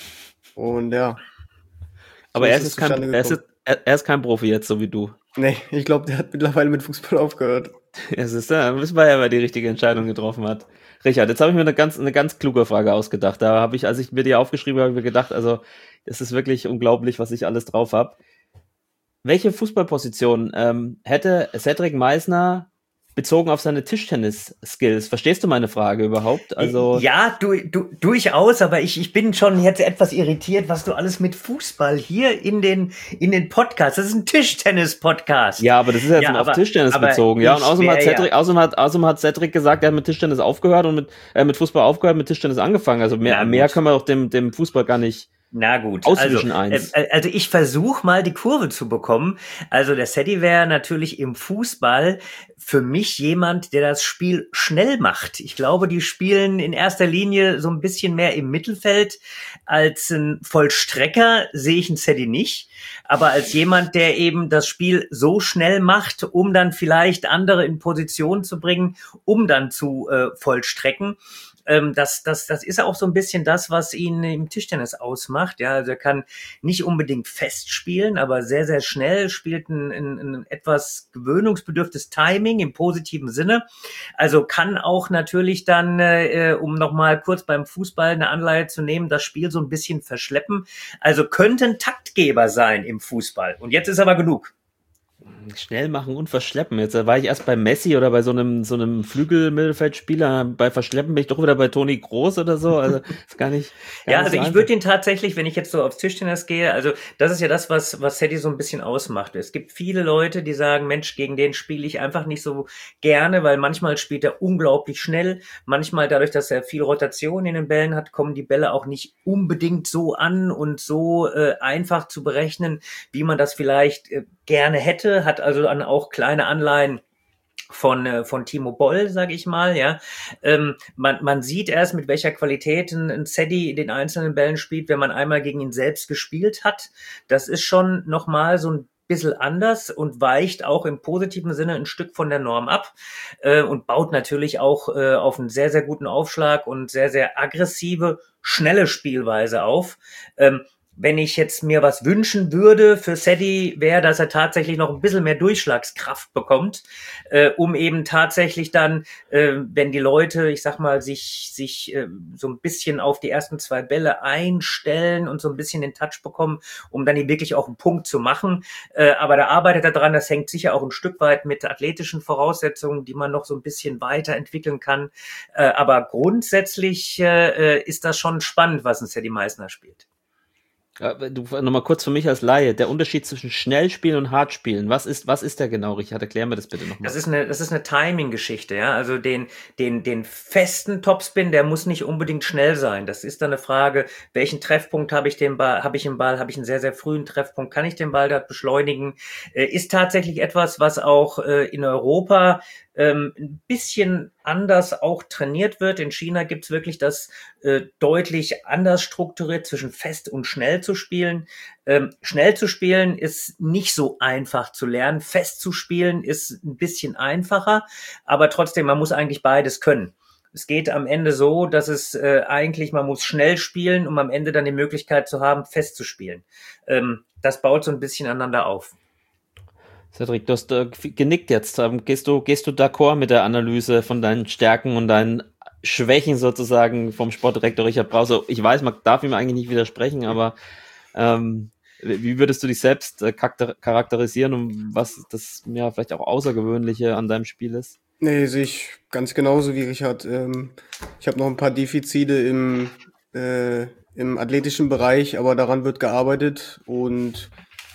Und ja. Aber er ist, ist kein, er, ist, er ist kein Profi jetzt, so wie du. Nee, ich glaube, der hat mittlerweile mit Fußball aufgehört. Es ist da, wissen wir ja, wer die richtige Entscheidung getroffen hat. Richard, jetzt habe ich mir eine ganz, eine ganz kluge Frage ausgedacht. Da habe ich, als ich mir die aufgeschrieben habe, habe ich mir gedacht, also es ist wirklich unglaublich, was ich alles drauf habe. Welche Fußballposition ähm, hätte Cedric Meissner bezogen auf seine Tischtennis-Skills? Verstehst du meine Frage überhaupt? Also ja, du, du, durchaus, aber ich, ich bin schon jetzt etwas irritiert, was du alles mit Fußball hier in den, in den Podcast, das ist ein Tischtennis-Podcast. Ja, aber das ist jetzt ja, auf aber, Tischtennis aber bezogen. Ja, und außerdem hat, Cedric, ja. außerdem, hat, außerdem hat Cedric gesagt, er hat mit Tischtennis aufgehört und mit, äh, mit Fußball aufgehört, mit Tischtennis angefangen. Also mehr, mehr können wir doch dem, dem Fußball gar nicht. Na gut, also, eins. Äh, also ich versuche mal die Kurve zu bekommen. Also der Sadie wäre natürlich im Fußball für mich jemand, der das Spiel schnell macht. Ich glaube, die spielen in erster Linie so ein bisschen mehr im Mittelfeld. Als ein Vollstrecker sehe ich einen Sadie nicht. Aber als jemand, der eben das Spiel so schnell macht, um dann vielleicht andere in Position zu bringen, um dann zu äh, vollstrecken. Ähm, das, das, das ist auch so ein bisschen das, was ihn im Tischtennis ausmacht. Ja, also er kann nicht unbedingt fest spielen, aber sehr, sehr schnell, spielt ein, ein, ein etwas gewöhnungsbedürftiges Timing im positiven Sinne. Also kann auch natürlich dann, äh, um nochmal kurz beim Fußball eine Anleihe zu nehmen, das Spiel so ein bisschen verschleppen. Also könnte ein Taktgeber sein im Fußball. Und jetzt ist aber genug. Schnell machen und verschleppen. Jetzt war ich erst bei Messi oder bei so einem so einem Flügel-Mittelfeldspieler. Bei Verschleppen bin ich doch wieder bei Toni Kroos oder so. Also ist gar nicht. Gar ja, nicht also so ich würde ihn tatsächlich, wenn ich jetzt so aufs Tischtennis gehe, also das ist ja das, was was Sadie so ein bisschen ausmacht. Es gibt viele Leute, die sagen, Mensch, gegen den spiele ich einfach nicht so gerne, weil manchmal spielt er unglaublich schnell. Manchmal dadurch, dass er viel Rotation in den Bällen hat, kommen die Bälle auch nicht unbedingt so an und so äh, einfach zu berechnen, wie man das vielleicht äh, gerne hätte, hat also dann auch kleine Anleihen von äh, von Timo Boll, sage ich mal, ja. Ähm, man man sieht erst, mit welcher Qualität ein, ein Sadie in den einzelnen Bällen spielt, wenn man einmal gegen ihn selbst gespielt hat. Das ist schon nochmal so ein bisschen anders und weicht auch im positiven Sinne ein Stück von der Norm ab äh, und baut natürlich auch äh, auf einen sehr, sehr guten Aufschlag und sehr, sehr aggressive, schnelle Spielweise auf. Ähm, Wenn ich jetzt mir was wünschen würde für Sadie, wäre, dass er tatsächlich noch ein bisschen mehr Durchschlagskraft bekommt, äh, um eben tatsächlich dann, äh, wenn die Leute, ich sag mal, sich sich äh, so ein bisschen auf die ersten zwei Bälle einstellen und so ein bisschen den Touch bekommen, um dann hier wirklich auch einen Punkt zu machen. Äh, aber da arbeitet er dran, das hängt sicher auch ein Stück weit mit athletischen Voraussetzungen, die man noch so ein bisschen weiterentwickeln kann. Äh, aber grundsätzlich äh, ist das schon spannend, was ein Sadie Meissner spielt. Ja, du, nochmal kurz für mich als Laie, der Unterschied zwischen Schnellspielen und Hartspielen, was ist, was ist der genau, Richard? Erklär mir das bitte nochmal. Das ist eine, das ist eine Timing-Geschichte, ja. Also den, den, den festen Topspin, der muss nicht unbedingt schnell sein. Das ist dann eine Frage, welchen Treffpunkt habe ich den Ball, habe ich im Ball, habe ich einen sehr, sehr frühen Treffpunkt, kann ich den Ball dort beschleunigen? Äh, ist tatsächlich etwas, was auch äh, in Europa ähm, ein bisschen anders auch trainiert wird. In China gibt's wirklich das äh, deutlich anders strukturiert zwischen fest und schnell zu spielen. Ähm, schnell zu spielen ist nicht so einfach zu lernen. Fest zu spielen ist ein bisschen einfacher, aber trotzdem, man muss eigentlich beides können. Es geht am Ende so, dass es äh, eigentlich, man muss schnell spielen, um am Ende dann die Möglichkeit zu haben, fest zu spielen. Ähm, das baut so ein bisschen aneinander auf. Cedric, du hast äh, genickt jetzt. Ähm, gehst du, gehst du d'accord mit der Analyse von deinen Stärken und deinen Schwächen sozusagen vom Sportdirektor Richard Brause? Ich weiß, man darf ihm eigentlich nicht widersprechen, aber ähm, wie würdest du dich selbst äh, charakterisieren und was das ja vielleicht auch Außergewöhnliche an deinem Spiel ist? Nee, sehe ich ganz genauso wie Richard. Ähm, ich habe noch ein paar Defizite im, äh, im athletischen Bereich, aber daran wird gearbeitet und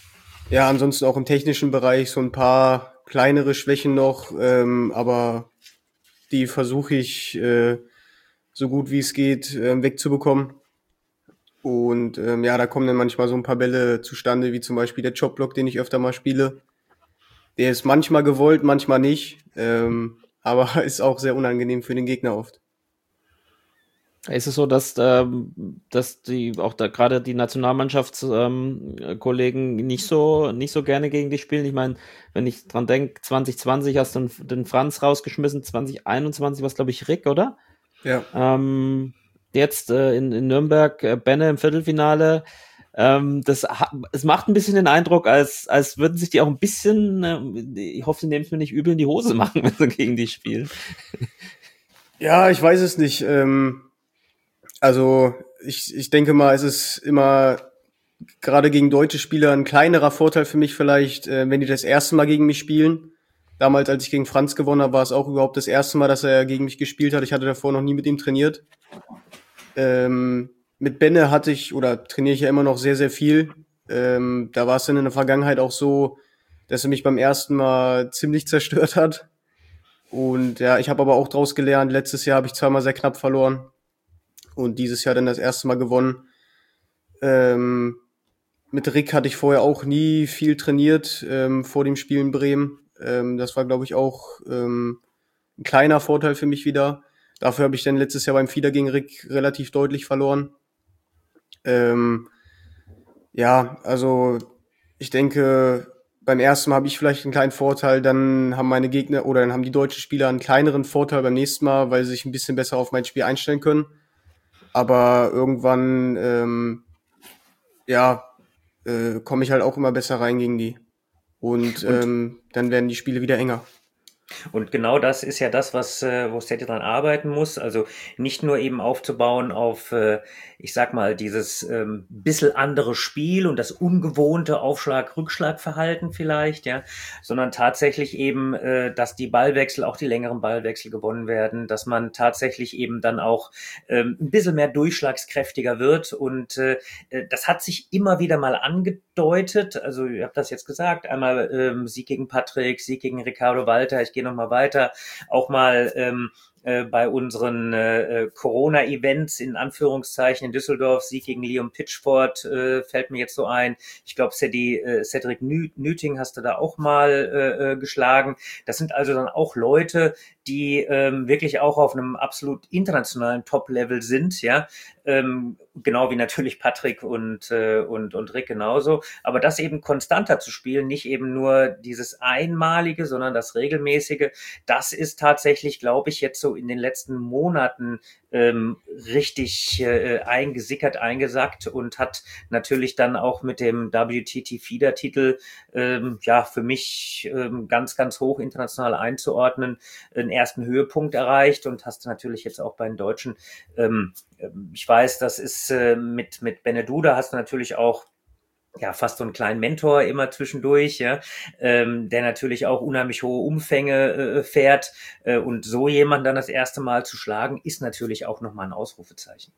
ja, ansonsten auch im technischen Bereich so ein paar kleinere Schwächen noch, ähm, aber die versuche ich äh, so gut wie es geht äh, wegzubekommen. Und ähm, ja, da kommen dann manchmal so ein paar Bälle zustande, wie zum Beispiel der Chopblock, den ich öfter mal spiele. Der ist manchmal gewollt, manchmal nicht, ähm, aber ist auch sehr unangenehm für den Gegner oft. Ist es so, dass, ähm, dass die auch da gerade die Nationalmannschaftskollegen ähm, nicht so nicht so gerne gegen dich spielen? Ich meine, wenn ich dran denke, zwanzig zwanzig hast du den, den Franz rausgeschmissen, zwanzig einundzwanzig war es, glaube ich, Rick, oder? Ja. Ähm, jetzt äh, in, in Nürnberg äh, Benne im Viertelfinale. Ähm, das es macht ein bisschen den Eindruck, als als würden sich die auch ein bisschen, äh, ich hoffe, sie nehmen es mir nicht übel in die Hose machen, wenn sie gegen die spielen. Ja, ich weiß es nicht. Ähm, also ich ich denke mal, es ist immer gerade gegen deutsche Spieler ein kleinerer Vorteil für mich vielleicht, äh, wenn die das erste Mal gegen mich spielen. Damals, als ich gegen Franz gewonnen habe, war es auch überhaupt das erste Mal, dass er gegen mich gespielt hat. Ich hatte davor noch nie mit ihm trainiert. Ähm, mit Benne hatte ich, oder trainiere ich ja immer noch sehr, sehr viel. Ähm, da war es dann in der Vergangenheit auch so, dass er mich beim ersten Mal ziemlich zerstört hat. Und ja, ich habe aber auch draus gelernt. Letztes Jahr habe ich zweimal sehr knapp verloren. Und dieses Jahr dann das erste Mal gewonnen. Ähm, mit Rick hatte ich vorher auch nie viel trainiert, ähm, vor dem Spiel in Bremen. Ähm, das war, glaube ich, auch ähm, ein kleiner Vorteil für mich wieder. Dafür habe ich dann letztes Jahr beim Fieder gegen Rick relativ deutlich verloren. Ähm, ja, also ich denke, beim ersten Mal habe ich vielleicht einen kleinen Vorteil, dann haben meine Gegner oder dann haben die deutschen Spieler einen kleineren Vorteil beim nächsten Mal, weil sie sich ein bisschen besser auf mein Spiel einstellen können. Aber irgendwann, ähm, ja, äh, komme ich halt auch immer besser rein gegen die. Und, und ähm, dann werden die Spiele wieder enger. Und genau das ist ja das, was äh, wo Steady dran arbeiten muss. Also nicht nur eben aufzubauen auf, äh, ich sag mal, dieses ähm, bisschen andere Spiel und das ungewohnte Aufschlag-Rückschlag-Verhalten vielleicht, ja, sondern tatsächlich eben, äh, dass die Ballwechsel, auch die längeren Ballwechsel gewonnen werden, dass man tatsächlich eben dann auch ähm, ein bisschen mehr durchschlagskräftiger wird. Und äh, das hat sich immer wieder mal angedeutet. Also ich habe das jetzt gesagt, einmal ähm, Sieg gegen Patrick, Sieg gegen Ricardo Walter, ich gehe noch mal weiter, auch mal ähm, äh, bei unseren äh, Corona-Events in Anführungszeichen in Düsseldorf, Sieg gegen Liam Pitchford äh, fällt mir jetzt so ein. Ich glaube, äh, Cedric Nüting hast du da auch mal äh, geschlagen. Das sind also dann auch Leute, die ähm, wirklich auch auf einem absolut internationalen Top-Level sind, ja, ähm, genau wie natürlich Patrick und äh, und und Rick genauso. Aber das eben konstanter zu spielen, nicht eben nur dieses Einmalige, sondern das Regelmäßige, das ist tatsächlich, glaube ich, jetzt so in den letzten Monaten ähm, richtig äh, eingesickert, eingesackt und hat natürlich dann auch mit dem W T T-Feeder-Titel ähm, ja für mich ähm, ganz, ganz hoch international einzuordnen, einen ersten Höhepunkt erreicht und hast natürlich jetzt auch bei den Deutschen, ähm, ich weiß, das ist äh, mit mit Beneduda hast du natürlich auch ja fast so einen kleinen Mentor immer zwischendurch, ja, ähm, der natürlich auch unheimlich hohe Umfänge äh, fährt äh, und so jemanden dann das erste Mal zu schlagen, ist natürlich auch nochmal ein Ausrufezeichen.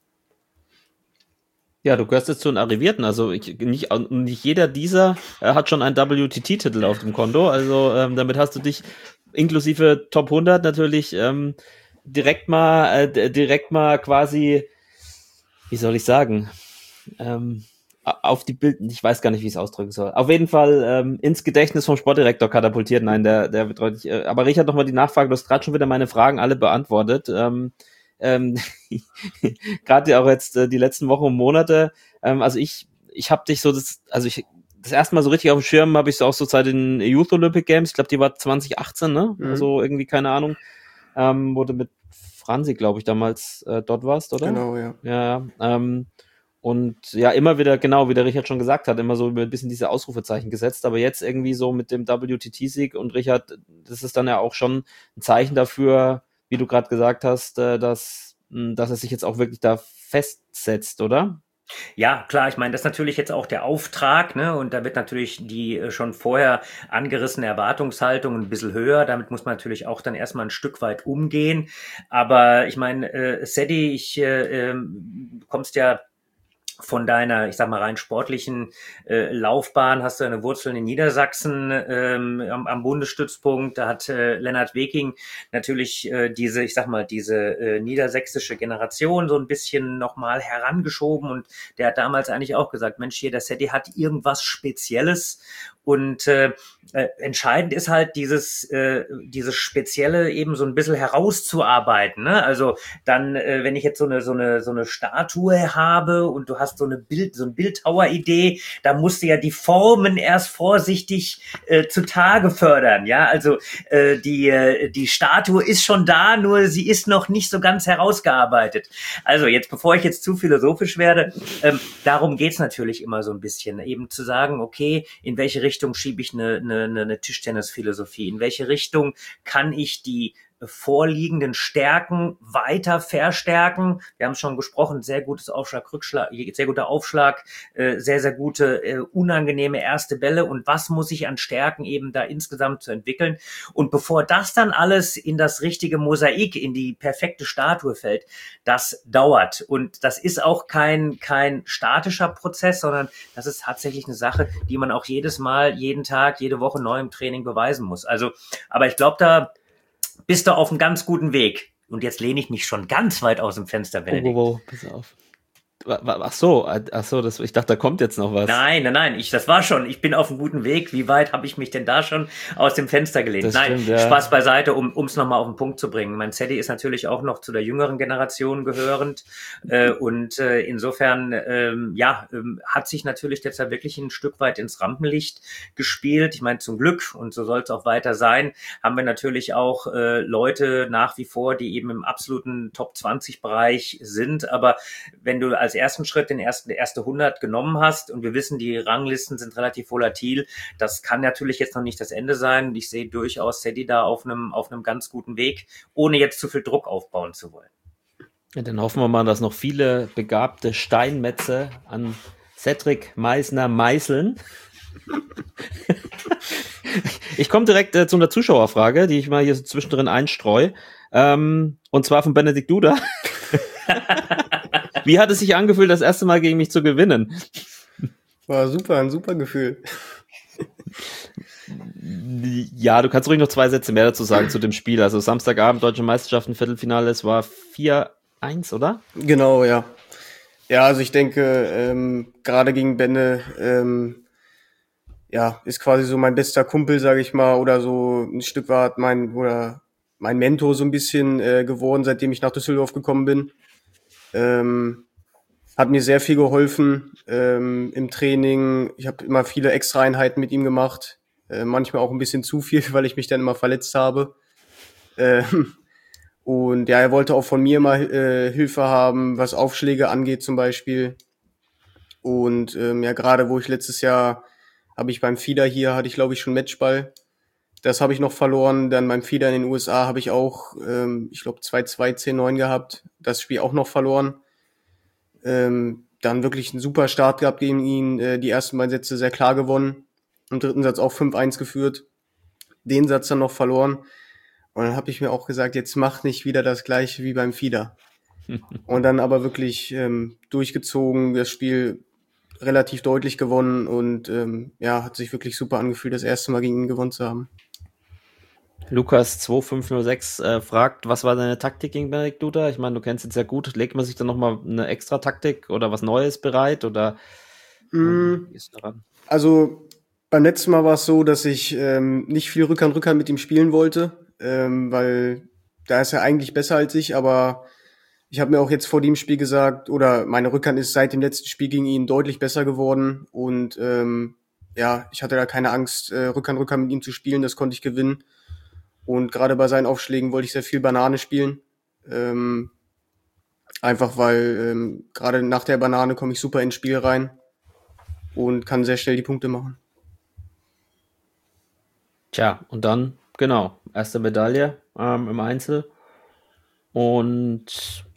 Ja, du gehörst jetzt zu den Arrivierten, also ich, nicht, nicht jeder dieser äh, hat schon einen W T T-Titel auf dem Konto, also ähm, damit hast du dich inklusive Top hundert natürlich ähm, direkt mal äh, direkt mal quasi, wie soll ich sagen, ähm, auf die Bild, ich weiß gar nicht, wie ich es ausdrücken soll. Auf jeden Fall ähm, ins Gedächtnis vom Sportdirektor katapultiert. Nein, der, der wird deutlich. Äh, aber Richard, nochmal die Nachfrage. Du hast gerade schon wieder meine Fragen alle beantwortet. Ähm, ähm, gerade auch jetzt äh, die letzten Wochen und Monate. Ähm, also ich, ich habe dich so das, also ich das erste Mal so richtig auf dem Schirm habe ich so auch so seit den Youth Olympic Games. Ich glaube, die war zwanzig achtzehn, ne? Mhm. Also irgendwie keine Ahnung. Ähm, wurde mit Franzi, glaube ich, damals äh, dort warst, oder? Genau, ja. Ja. Ähm, Und ja, immer wieder, genau, wie der Richard schon gesagt hat, immer so ein bisschen diese Ausrufezeichen gesetzt, aber jetzt irgendwie so mit dem W T T-Sieg und Richard, das ist dann ja auch schon ein Zeichen dafür, wie du gerade gesagt hast, dass, dass er sich jetzt auch wirklich da festsetzt, oder? Ja, klar, ich meine, das ist natürlich jetzt auch der Auftrag, ne? Und da wird natürlich die äh, schon vorher angerissene Erwartungshaltung ein bisschen höher. Damit muss man natürlich auch dann erstmal ein Stück weit umgehen. Aber ich meine, äh, Sedi, ich äh, äh, kommst ja von deiner, ich sag mal, rein sportlichen äh, Laufbahn, hast du eine Wurzeln in Niedersachsen ähm, am, am Bundesstützpunkt. Da hat äh, Lennart Weking natürlich äh, diese, ich sag mal, diese äh, niedersächsische Generation so ein bisschen nochmal herangeschoben und der hat damals eigentlich auch gesagt, Mensch, hier, der Sedi hat irgendwas Spezielles und äh, äh, entscheidend ist halt dieses äh, dieses Spezielle eben so ein bisschen herauszuarbeiten, ne? Also dann, äh, wenn ich jetzt so eine so eine so eine Statue habe und du hast so eine Bild so ein Bildhaueridee, da musst du ja die Formen erst vorsichtig äh, zutage fördern, ja? Also äh, die äh, die Statue ist schon da, nur sie ist noch nicht so ganz herausgearbeitet. Also jetzt, bevor ich jetzt zu philosophisch werde, ähm, darum geht's natürlich immer so ein bisschen, eben zu sagen, okay, in welche Richtung schiebe ich eine, eine, eine Tischtennisphilosophie? In welche Richtung kann ich die vorliegenden Stärken weiter verstärken? Wir haben schon gesprochen, sehr gutes Aufschlag, Rückschlag, sehr guter Aufschlag, äh, sehr, sehr gute, äh, unangenehme erste Bälle. Und was muss ich an Stärken eben da insgesamt zu entwickeln? Und bevor das dann alles in das richtige Mosaik, in die perfekte Statue fällt, das dauert. Und das ist auch kein, kein statischer Prozess, sondern das ist tatsächlich eine Sache, die man auch jedes Mal, jeden Tag, jede Woche neu im Training beweisen muss. Also, aber ich glaube, da bist du auf einem ganz guten Weg. Und jetzt lehne ich mich schon ganz weit aus dem Fenster, Benedikt. Oh, oh, oh, pass auf. Ach so, ach so, das, ich dachte, da kommt jetzt noch was. Nein, nein, nein, ich, das war schon. Ich bin auf einem guten Weg. Wie weit habe ich mich denn da schon aus dem Fenster gelehnt? Das Nein, stimmt, ja. Spaß beiseite, um es nochmal auf den Punkt zu bringen. Mein Zeddy ist natürlich auch noch zu der jüngeren Generation gehörend. Äh, und äh, insofern, ähm, ja, ähm, hat sich natürlich jetzt ja wirklich ein Stück weit ins Rampenlicht gespielt. Ich meine, zum Glück, und so soll es auch weiter sein, haben wir natürlich auch äh, Leute nach wie vor, die eben im absoluten Top zwanzig Bereich sind. Aber wenn du als ersten Schritt den ersten, der erste hundert genommen hast, und wir wissen, die Ranglisten sind relativ volatil, das kann natürlich jetzt noch nicht das Ende sein. Ich sehe durchaus Zeddy da auf einem, auf einem ganz guten Weg, ohne jetzt zu viel Druck aufbauen zu wollen. Ja, dann hoffen wir mal, dass noch viele begabte Steinmetze an Cedric Meisner meißeln. Ich komme direkt äh, zu einer Zuschauerfrage, die ich mal hier so zwischendrin einstreue. Ähm, und zwar von Benedikt Duda. Wie hat es sich angefühlt, das erste Mal gegen mich zu gewinnen? War super, ein super Gefühl. Ja, du kannst ruhig noch zwei Sätze mehr dazu sagen zu dem Spiel. Also Samstagabend, Deutsche Meisterschaften, Viertelfinale, es war vier eins, oder? Genau, ja. Ja, also ich denke, ähm, gerade gegen Benne, ähm, ja, ist quasi so mein bester Kumpel, sage ich mal, oder so ein Stück weit mein, oder mein Mentor so ein bisschen äh, geworden, seitdem ich nach Düsseldorf gekommen bin. Ähm, hat mir sehr viel geholfen ähm, im Training. Ich habe immer viele Extra-Einheiten mit ihm gemacht, äh, manchmal auch ein bisschen zu viel, weil ich mich dann immer verletzt habe. Ähm, und ja, er wollte auch von mir mal äh, Hilfe haben, was Aufschläge angeht zum Beispiel. Und ähm, ja, gerade wo ich letztes Jahr habe ich beim Fieder hier, hatte ich glaube ich schon Matchball. Das habe ich noch verloren. Dann beim Fieder in den U S A habe ich auch, ähm, ich glaube zwei zwei, zehn neun gehabt. Das Spiel auch noch verloren. Ähm, dann wirklich einen super Start gehabt gegen ihn. Äh, die ersten beiden Sätze sehr klar gewonnen. Im dritten Satz auch fünf eins geführt. Den Satz dann noch verloren. Und dann habe ich mir auch gesagt, jetzt mach nicht wieder das Gleiche wie beim Fieder. Und dann aber wirklich ähm, durchgezogen, das Spiel relativ deutlich gewonnen und ähm, ja, hat sich wirklich super angefühlt, das erste Mal gegen ihn gewonnen zu haben. Lukas zwei fünf null sechs äh, fragt, was war deine Taktik gegen Benedikt Duda? Ich meine, du kennst ihn sehr gut. Legt man sich dann nochmal eine extra Taktik oder was Neues bereit? Oder ähm, wie ist daran? Also beim letzten Mal war es so, dass ich ähm, nicht viel Rückhand, Rückhand mit ihm spielen wollte, ähm, weil da ist er eigentlich besser als ich, aber ich habe mir auch jetzt vor dem Spiel gesagt, oder meine Rückhand ist seit dem letzten Spiel gegen ihn deutlich besser geworden und ähm, ja, ich hatte da keine Angst, äh, Rückhand, Rückhand mit ihm zu spielen, das konnte ich gewinnen. Und gerade bei seinen Aufschlägen wollte ich sehr viel Banane spielen. Ähm, einfach weil ähm, gerade nach der Banane komme ich super ins Spiel rein und kann sehr schnell die Punkte machen. Tja, und dann, genau, erste Medaille ähm, im Einzel und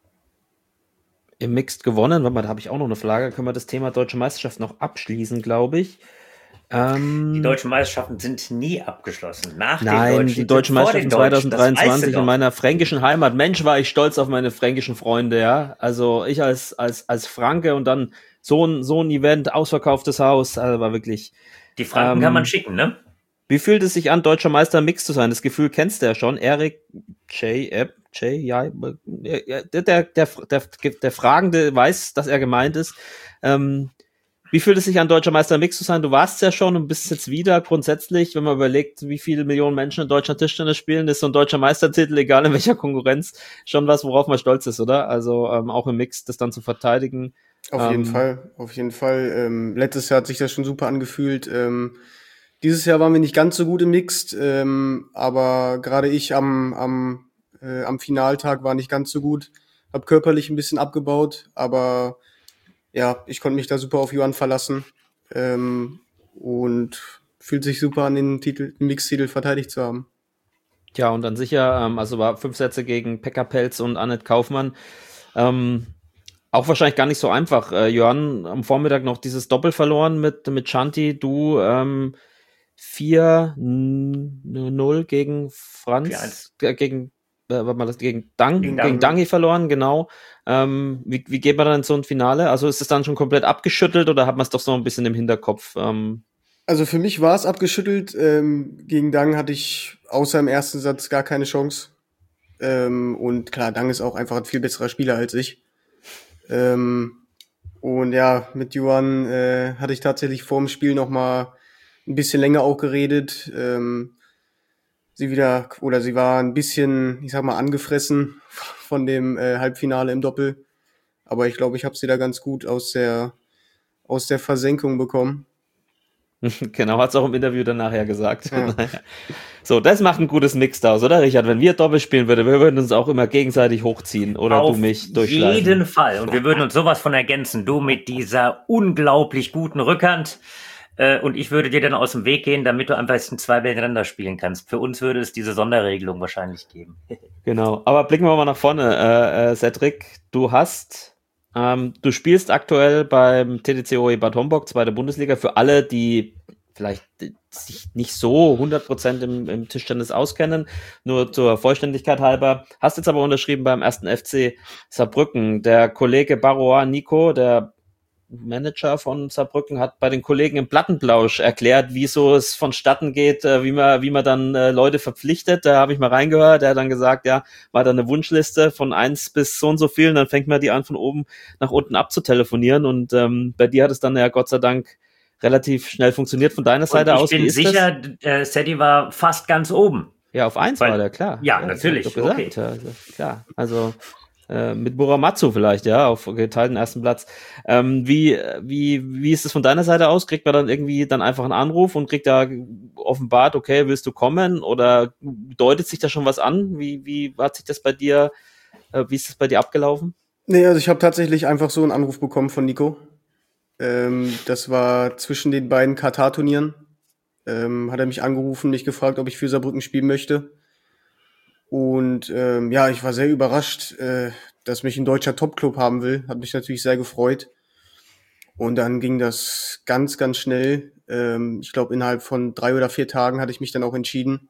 im Mixed gewonnen. Warte mal, da habe ich auch noch eine Frage. Können wir das Thema Deutsche Meisterschaft noch abschließen, glaube ich. Ähm, Die deutschen Meisterschaften sind nie abgeschlossen. Nach Nein, den Deutschen, die deutschen vor Meisterschaften den Deutschen, das weißt zweitausenddreiundzwanzig du in doch. meiner fränkischen Heimat. Mensch, war ich stolz auf meine fränkischen Freunde, ja. Also ich als als als Franke und dann so ein so ein Event, ausverkauftes Haus, also war wirklich. Die Franken ähm, kann man schicken, ne? Wie fühlt es sich an, deutscher Meister im Mix zu sein? Das Gefühl kennst du ja schon. Erik J. App, J. Ja, der, der, der, der, der Fragende weiß, dass er gemeint ist. Ähm, wie fühlt es sich an, deutscher Meister im Mix zu sein? Du warst ja schon und bist jetzt wieder grundsätzlich, wenn man überlegt, wie viele Millionen Menschen in Deutschland Tischtennis spielen, ist so ein deutscher Meistertitel, egal in welcher Konkurrenz, schon was, worauf man stolz ist, oder? Also ähm, auch im Mix das dann zu verteidigen. Auf jeden Fall, auf jeden Fall. Ähm, letztes Jahr hat sich das schon super angefühlt. Ähm, dieses Jahr waren wir nicht ganz so gut im Mixed, ähm, aber gerade ich am am äh, am Finaltag war nicht ganz so gut. Hab körperlich ein bisschen abgebaut, aber ja, ich konnte mich da super auf Johann verlassen ähm, und fühlt sich super an, den Titel, den Mixed-Titel verteidigt zu haben. Tja, und dann sicher, ähm, also war fünf Sätze gegen Pekka Pelz und Annette Kaufmann. Ähm, auch wahrscheinlich gar nicht so einfach. Äh, Johann am Vormittag noch dieses Doppel verloren mit, mit Shanti, du ähm, vier null gegen Franz, äh, gegen, äh, warte mal, das, gegen Dang, Gegen gegen, Dang. Dangi verloren, genau. Ähm, wie, wie geht man dann in so ein Finale? Also ist es dann schon komplett abgeschüttelt oder hat man es doch so ein bisschen im Hinterkopf? Ähm, Also für mich war es abgeschüttelt. Ähm, gegen Dang hatte ich außer im ersten Satz gar keine Chance. Ähm, und klar, Dang ist auch einfach ein viel besserer Spieler als ich. Ähm, und ja, mit Johann äh, hatte ich tatsächlich vor dem Spiel nochmal ein bisschen länger auch geredet. Ähm, sie wieder, oder sie war ein bisschen, ich sag mal, angefressen von dem äh, Halbfinale im Doppel. Aber ich glaube, ich habe sie da ganz gut aus der, aus der Versenkung bekommen. Genau, hat es auch im Interview dann nachher gesagt. Ja. So, das macht ein gutes Mix daraus, oder Richard? Wenn wir Doppel spielen würden, wir würden uns auch immer gegenseitig hochziehen oder Auf du mich durchschleifen. jeden Fall. Und wir würden uns sowas von ergänzen. Du mit dieser unglaublich guten Rückhand. Äh, und ich würde dir dann aus dem Weg gehen, damit du einfach in zwei Bälle hintereinander spielen kannst. Für uns würde es diese Sonderregelung wahrscheinlich geben. Genau, aber blicken wir mal nach vorne. Äh, äh, Cedric, du hast, ähm, du spielst aktuell beim T T C O E Bad Homburg, zweite Bundesliga. Für alle, die vielleicht sich nicht so hundert Prozent im, im Tischtennis auskennen, nur zur Vollständigkeit halber. Hast jetzt aber unterschrieben beim ersten F C Saarbrücken. Der Kollege Barois Nico, der Manager von Saarbrücken, hat bei den Kollegen im Plattenplausch erklärt, wieso es vonstatten geht, äh, wie man, wie man dann äh, Leute verpflichtet. Da habe ich mal reingehört. Der hat dann gesagt, ja, war da eine Wunschliste von eins bis so und so viel und dann fängt man die an, von oben nach unten abzutelefonieren. Und ähm, bei dir hat es dann ja Gott sei Dank relativ schnell funktioniert. Von deiner Seite Und ich aus, wie bin ist sicher, äh, Sadie war fast ganz oben. Ja, auf eins Weil- war der, klar. Ja, das natürlich, hab ich doch okay. gesagt. Ja, also, klar. Also äh, mit Buramatsu vielleicht, ja, auf geteilten ersten Platz. Ähm, wie, wie, wie ist es von deiner Seite aus? Kriegt man dann irgendwie dann einfach einen Anruf und kriegt da offenbart, okay, willst du kommen? Oder deutet sich da schon was an? Wie, wie hat sich das bei dir, äh, wie ist das bei dir abgelaufen? Nee, also ich habe tatsächlich einfach so einen Anruf bekommen von Nico. Ähm, das war zwischen den beiden Katar-Turnieren. Ähm, hat er mich angerufen, mich gefragt, ob ich für Saarbrücken spielen möchte. Und ähm, ja, ich war sehr überrascht, äh, dass mich ein deutscher Topclub haben will. Hat mich natürlich sehr gefreut. Und dann ging das ganz, ganz schnell. Ähm, ich glaube, innerhalb von drei oder vier Tagen hatte ich mich dann auch entschieden.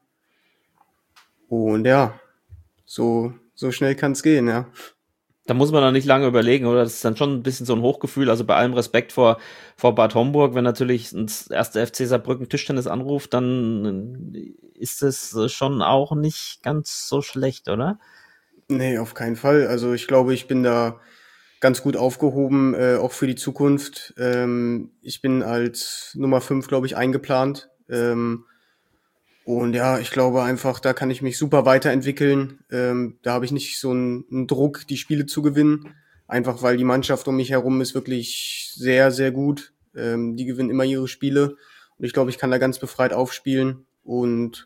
Und ja, so, so schnell kann es gehen, ja. Da muss man dann nicht lange überlegen, oder? Das ist dann schon ein bisschen so ein Hochgefühl, also bei allem Respekt vor, vor Bad Homburg, wenn natürlich das erste F C Saarbrücken Tischtennis anruft, dann ist es schon auch nicht ganz so schlecht, oder? Nee, auf keinen Fall. Also ich glaube, ich bin da ganz gut aufgehoben, äh, auch für die Zukunft. Ähm, ich bin als Nummer fünf, glaube ich, eingeplant. Ähm, und ja, ich glaube einfach, da kann ich mich super weiterentwickeln. Ähm, da habe ich nicht so einen, einen Druck, die Spiele zu gewinnen. Einfach weil die Mannschaft um mich herum ist wirklich sehr, sehr gut. Ähm, die gewinnen immer ihre Spiele. Und ich glaube, ich kann da ganz befreit aufspielen. Und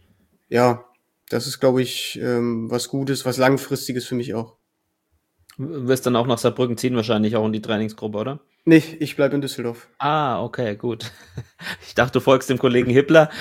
ja, das ist, glaube ich, ähm, was Gutes, was Langfristiges für mich auch. Du wirst dann auch nach Saarbrücken ziehen, wahrscheinlich auch in die Trainingsgruppe, oder? Nee, ich bleib in Düsseldorf. Ah, okay, gut. Ich dachte, du folgst dem Kollegen Hippler.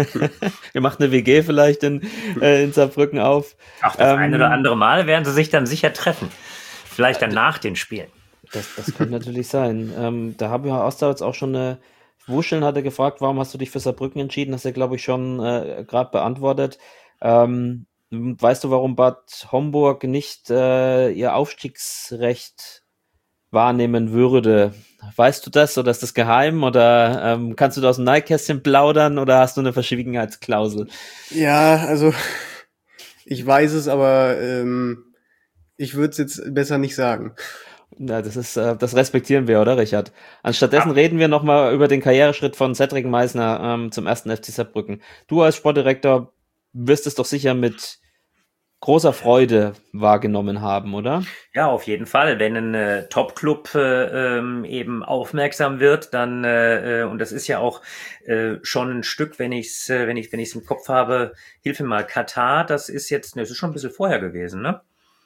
Ihr macht eine W G vielleicht in, äh, in Saarbrücken auf. Ach, das Ähm, eine oder andere Mal werden sie sich dann sicher treffen. Vielleicht dann nach den Spielen. Das, das könnte natürlich sein. Ähm, da haben wir Oster jetzt auch schon eine. Wuscheln hatte gefragt, warum hast du dich für Saarbrücken entschieden? Hast du, glaube ich, schon äh, gerade beantwortet. Ähm, weißt du, warum Bad Homburg nicht äh, ihr Aufstiegsrecht wahrnehmen würde? Weißt du das oder ist das geheim? Oder ähm, kannst du da aus dem Nähkästchen plaudern oder hast du eine Verschwiegenheitsklausel? Ja, also ich weiß es, aber ähm, ich würde es jetzt besser nicht sagen. Na, das ist, äh, das respektieren wir, oder Richard? Anstattdessen Ja. reden wir nochmal über den Karriereschritt von Cedric Meissner ähm, zum ersten F C Saarbrücken. Du als Sportdirektor wirst es doch sicher mit großer Freude wahrgenommen haben, oder? Ja, auf jeden Fall. Wenn ein äh, Top-Club äh, ähm, eben aufmerksam wird, dann äh, äh, und das ist ja auch äh, schon ein Stück, wenn ich's, äh, wenn ich, wenn ich's im Kopf habe, hilf mir mal, Katar, das ist jetzt, ne, das ist schon ein bisschen vorher gewesen, ne?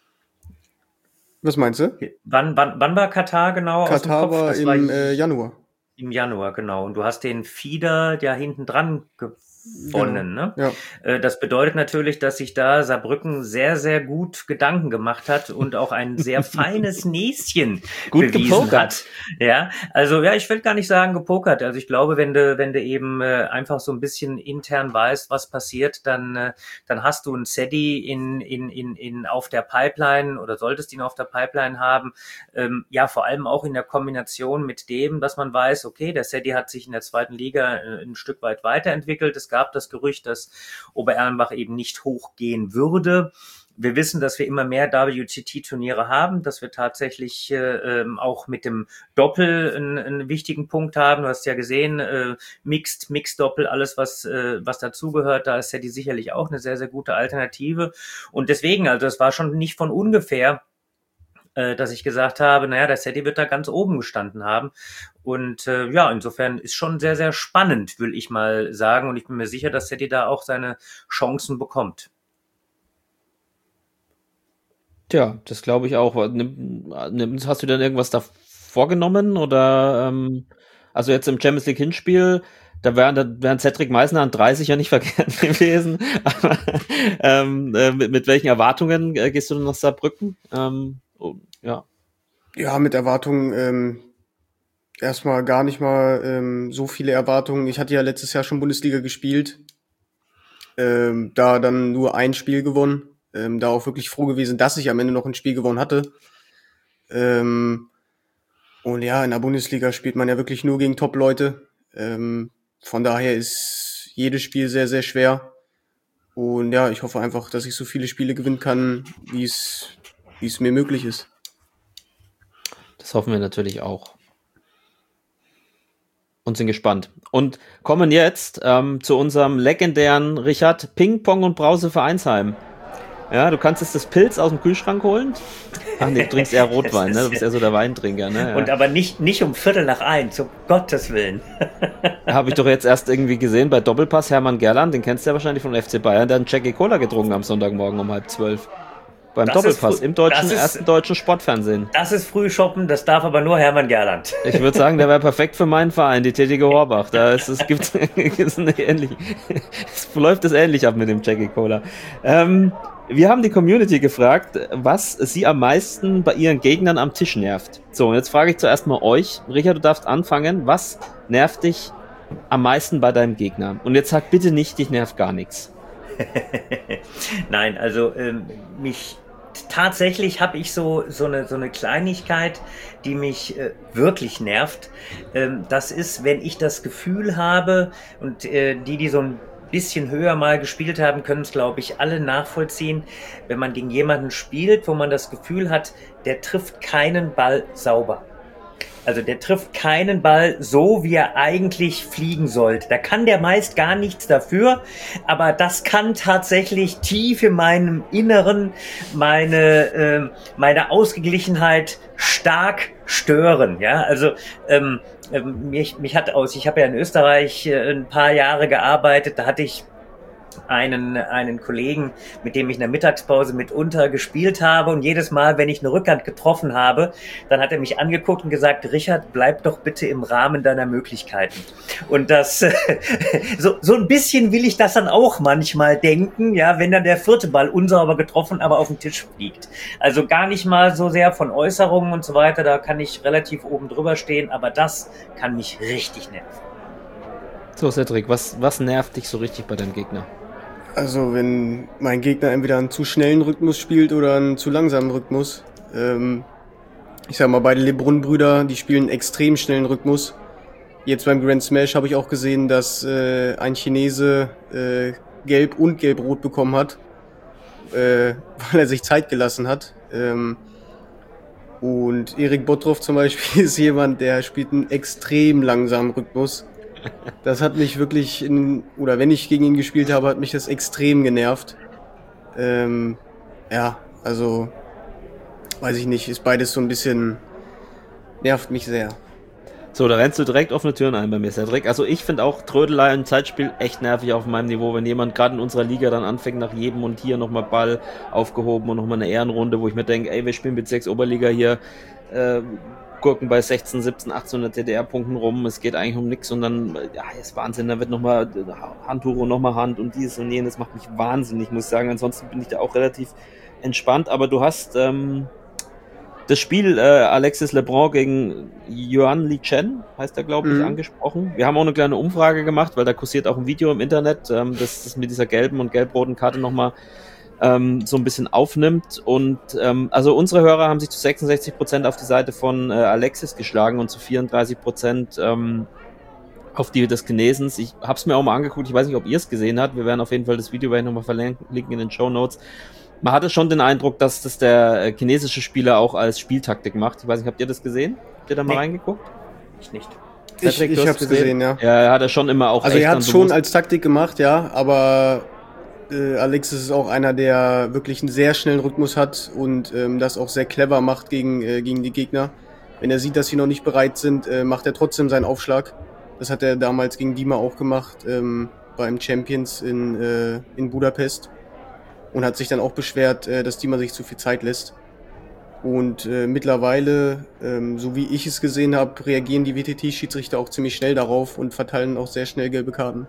Was meinst du? Wann, wann, wann war Katar genau aus dem Katar Kopf? war Das im war äh, Januar. im Januar, genau. Und du hast den Fieder ja hinten dran gewonnen, ne? Ja. Äh, Das bedeutet natürlich, dass sich da Saarbrücken sehr, sehr gut Gedanken gemacht hat und auch ein sehr feines Näschen Gut bewiesen gepokert. hat. Ja, also ja, ich will gar nicht sagen gepokert. Also ich glaube, wenn du, wenn du eben äh, einfach so ein bisschen intern weißt, was passiert, dann, äh, dann hast du einen Sedi in, in, in, in auf der Pipeline oder solltest ihn auf der Pipeline haben. Ähm, ja, vor allem auch in der Kombination mit dem, dass man weiß, okay, der Sedi hat sich in der zweiten Liga äh, ein Stück weit weiterentwickelt. Es gab das Gerücht, dass Obererlenbach eben nicht hochgehen würde. wir wissen, dass wir immer mehr W T T-Turniere haben, dass wir tatsächlich äh, ähm, auch mit dem Doppel einen, einen wichtigen Punkt haben. Du hast ja gesehen, äh, Mixed, Mixed-Doppel, alles, was äh, was dazugehört, da ist ja die sicherlich auch eine sehr, sehr gute Alternative. Und deswegen, also es war schon nicht von ungefähr, äh, dass ich gesagt habe, naja, der Setti wird da ganz oben gestanden haben. Und äh, ja, insofern ist schon sehr, sehr spannend, will ich mal sagen. Und ich bin mir sicher, dass Setti da auch seine Chancen bekommt. Tja, das glaube ich auch. Nimm, nimm, hast du denn irgendwas da vorgenommen? Oder ähm, also jetzt im Champions League Hinspiel, da wären, da wären Cedric Meissner an dreißig ja nicht verkehrt gewesen. Aber ähm, äh, mit, mit welchen Erwartungen äh, gehst du denn nach Saarbrücken? Ähm, oh, ja. Ja, mit Erwartungen ähm, erstmal gar nicht mal ähm, so viele Erwartungen. Ich hatte ja letztes Jahr schon Bundesliga gespielt, ähm, da dann nur ein Spiel gewonnen. Ähm, da auch wirklich froh gewesen, dass ich am Ende noch ein Spiel gewonnen hatte. Ähm, und ja, in der Bundesliga spielt man ja wirklich nur gegen Top-Leute. Ähm, von daher ist jedes Spiel sehr, sehr schwer. Und ja, ich hoffe einfach, dass ich so viele Spiele gewinnen kann, wie es wie es mir möglich ist. Das hoffen wir natürlich auch. Und sind gespannt. Und kommen jetzt ähm, zu unserem legendären Richard Ping-Pong und Brause Vereinsheim. Ja, du kannst jetzt das Pilz aus dem Kühlschrank holen. Ach nee, du trinkst eher Rotwein, ne? Du bist eher so der Weintrinker, ne? Ja. Und aber nicht, nicht um Viertel nach eins, um Gottes Willen. Habe ich doch jetzt erst irgendwie gesehen bei Doppelpass Hermann Gerland, den kennst du ja wahrscheinlich von F C Bayern, der hat einen Jackie Cola getrunken am Sonntagmorgen um halb zwölf. Beim Das Doppelpass, ist früh- im deutschen, das ist- ersten deutschen Sportfernsehen. Das ist Frühshoppen, das darf aber nur Hermann Gerland. Ich würde sagen, der wäre perfekt für meinen Verein, die Tätige Horbach. Da ist es gibt es eine ähnlich, es läuft es ähnlich ab mit dem Jackie Cola. Ähm, wir haben die Community gefragt, was sie am meisten bei ihren Gegnern am Tisch nervt. So, und jetzt frage ich zuerst mal euch. Richard, du darfst anfangen. Was nervt dich am meisten bei deinem Gegner? Und jetzt sag bitte nicht, dich nervt gar nichts. Nein, also ähm, mich tatsächlich habe ich so so eine so eine Kleinigkeit, die mich äh, wirklich nervt. Ähm, das ist, wenn ich das Gefühl habe, und äh, die, die so ein bisschen höher mal gespielt haben, können es, glaube ich, alle nachvollziehen, wenn man gegen jemanden spielt, wo man das Gefühl hat, der trifft keinen Ball sauber. Also der trifft keinen Ball so, wie er eigentlich fliegen sollte. Da kann der meist gar nichts dafür, aber das kann tatsächlich tief in meinem Inneren meine äh, meine Ausgeglichenheit stark stören. Ja, also ähm, ähm, mich mich hat aus. Ich habe ja in Österreich äh, ein paar Jahre gearbeitet. Da hatte ich einen einen Kollegen, mit dem ich in der Mittagspause mitunter gespielt habe, und jedes Mal, wenn ich eine Rückhand getroffen habe, dann hat er mich angeguckt und gesagt: Richard, bleib doch bitte im Rahmen deiner Möglichkeiten. Und das so so ein bisschen will ich das dann auch manchmal denken, ja, wenn dann der vierte Ball unsauber getroffen, aber auf den Tisch fliegt. Also gar nicht mal so sehr von Äußerungen und so weiter, da kann ich relativ oben drüber stehen, aber das kann mich richtig nerven. So, Cedric, was, was nervt dich so richtig bei deinem Gegner? Also wenn mein Gegner entweder einen zu schnellen Rhythmus spielt oder einen zu langsamen Rhythmus. Ähm, ich sag mal, beide LeBrun-Brüder, die spielen einen extrem schnellen Rhythmus. Jetzt beim Grand Smash habe ich auch gesehen, dass äh, ein Chinese äh, gelb und gelb-rot bekommen hat, äh, weil er sich Zeit gelassen hat. Ähm, und Erik Bottroff zum Beispiel ist jemand, der spielt einen extrem langsamen Rhythmus. Das hat mich wirklich, in, oder wenn ich gegen ihn gespielt habe, hat mich das extrem genervt. Ähm, ja, also, weiß ich nicht, ist beides so ein bisschen, nervt mich sehr. So, da rennst du direkt offene Türen ein bei mir, Cedric. Also ich finde auch Trödelei im Zeitspiel echt nervig auf meinem Niveau, wenn jemand gerade in unserer Liga dann anfängt, nach jedem und hier nochmal Ball aufgehoben und nochmal eine Ehrenrunde, wo ich mir denke, ey, wir spielen Bezirks Oberliga hier, äh, Gurken bei sechzehn, siebzehn, achtzehnhundert T D R-Punkten rum, es geht eigentlich um nichts und dann, ja, ist Wahnsinn, da wird nochmal Handtuch und nochmal Hand und dies und jenes, macht mich wahnsinnig, muss ich sagen. Ansonsten bin ich da auch relativ entspannt, aber du hast ähm, das Spiel äh, Alexis Lebrun gegen Yuan Li Chen, heißt er, glaube ich, Mhm. angesprochen. Wir haben auch eine kleine Umfrage gemacht, weil da kursiert auch ein Video im Internet, ähm, das, das mit dieser gelben und gelb-roten Karte nochmal ähm, so ein bisschen aufnimmt. Und ähm, also unsere Hörer haben sich zu sechsundsechzig Prozent auf die Seite von äh, Alexis geschlagen und zu vierunddreißig Prozent ähm, auf die des Chinesens. Ich habe es mir auch mal angeguckt, ich weiß nicht, ob ihr es gesehen habt. Wir werden auf jeden Fall das Video nochmal verlinken in den Shownotes. Man hatte schon den Eindruck, dass das der chinesische Spieler auch als Spieltaktik macht. Ich weiß nicht, habt ihr das gesehen? Habt ihr da mal nee. reingeguckt? Ich nicht. Cedric, ich ich hab's gesehen? gesehen, ja. Ja, hat er schon immer auch. Also er hat es schon als Taktik gemacht, ja, aber äh, Alexis ist auch einer, der wirklich einen sehr schnellen Rhythmus hat und ähm, das auch sehr clever macht gegen, äh, gegen die Gegner. Wenn er sieht, dass sie noch nicht bereit sind, äh, macht er trotzdem seinen Aufschlag. Das hat er damals gegen Dima auch gemacht, ähm, beim Champions in, äh, in Budapest. Und hat sich dann auch beschwert, äh, dass Dima sich zu viel Zeit lässt. Und äh, mittlerweile, ähm, so wie ich es gesehen habe, reagieren die W T T-Schiedsrichter auch ziemlich schnell darauf und verteilen auch sehr schnell gelbe Karten.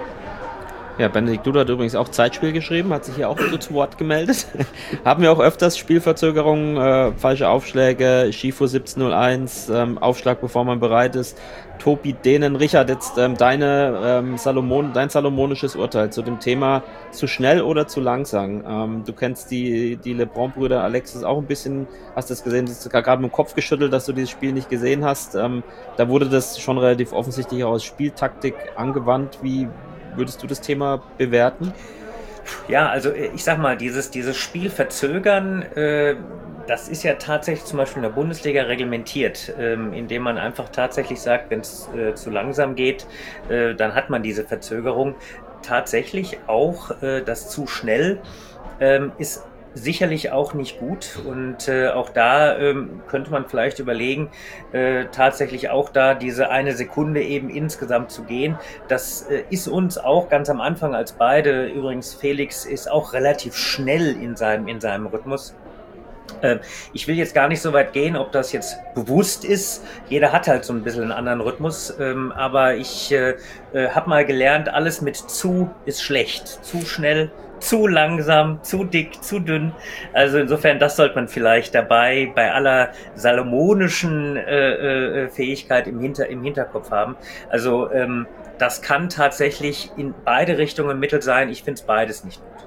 Ja, Benedikt Duda hat übrigens auch Zeitspiel geschrieben, hat sich hier auch zu Wort gemeldet. Haben wir auch öfters Spielverzögerungen, äh, falsche Aufschläge, Schifo siebzehn null eins, ähm, Aufschlag, bevor man bereit ist. Tobi Dehnen, Richard, jetzt ähm, deine, ähm, Salomon, dein salomonisches Urteil zu dem Thema zu schnell oder zu langsam. Ähm, du kennst die, die LeBron-Brüder, Alexis auch ein bisschen, hast das gesehen, du hast gerade mit dem Kopf geschüttelt, dass du dieses Spiel nicht gesehen hast. Ähm, da wurde das schon relativ offensichtlich auch als Spieltaktik angewandt. Wie würdest du das Thema bewerten? Ja, also ich sag mal, dieses, dieses Spiel verzögern, äh, das ist ja tatsächlich zum Beispiel in der Bundesliga reglementiert, ähm, indem man einfach tatsächlich sagt, wenn es äh, zu langsam geht, äh, dann hat man diese Verzögerung. Tatsächlich auch äh, das zu schnell ähm, ist sicherlich auch nicht gut und äh, auch da ähm, könnte man vielleicht überlegen, äh, tatsächlich auch da diese eine Sekunde eben insgesamt zu gehen. Das äh, ist uns auch ganz am Anfang als beide, übrigens Felix ist auch relativ schnell in seinem, in seinem Rhythmus. Äh, ich will jetzt gar nicht so weit gehen, ob das jetzt bewusst ist. Jeder hat halt so ein bisschen einen anderen Rhythmus, ähm, aber ich äh, äh, habe mal gelernt, alles mit zu ist schlecht, zu schnell, zu langsam, zu dick, zu dünn. Also insofern, das sollte man vielleicht dabei bei aller salomonischen äh, äh, Fähigkeit im, Hinter, im Hinterkopf haben. Also ähm, das kann tatsächlich in beide Richtungen Mittel sein. Ich finde es beides nicht gut.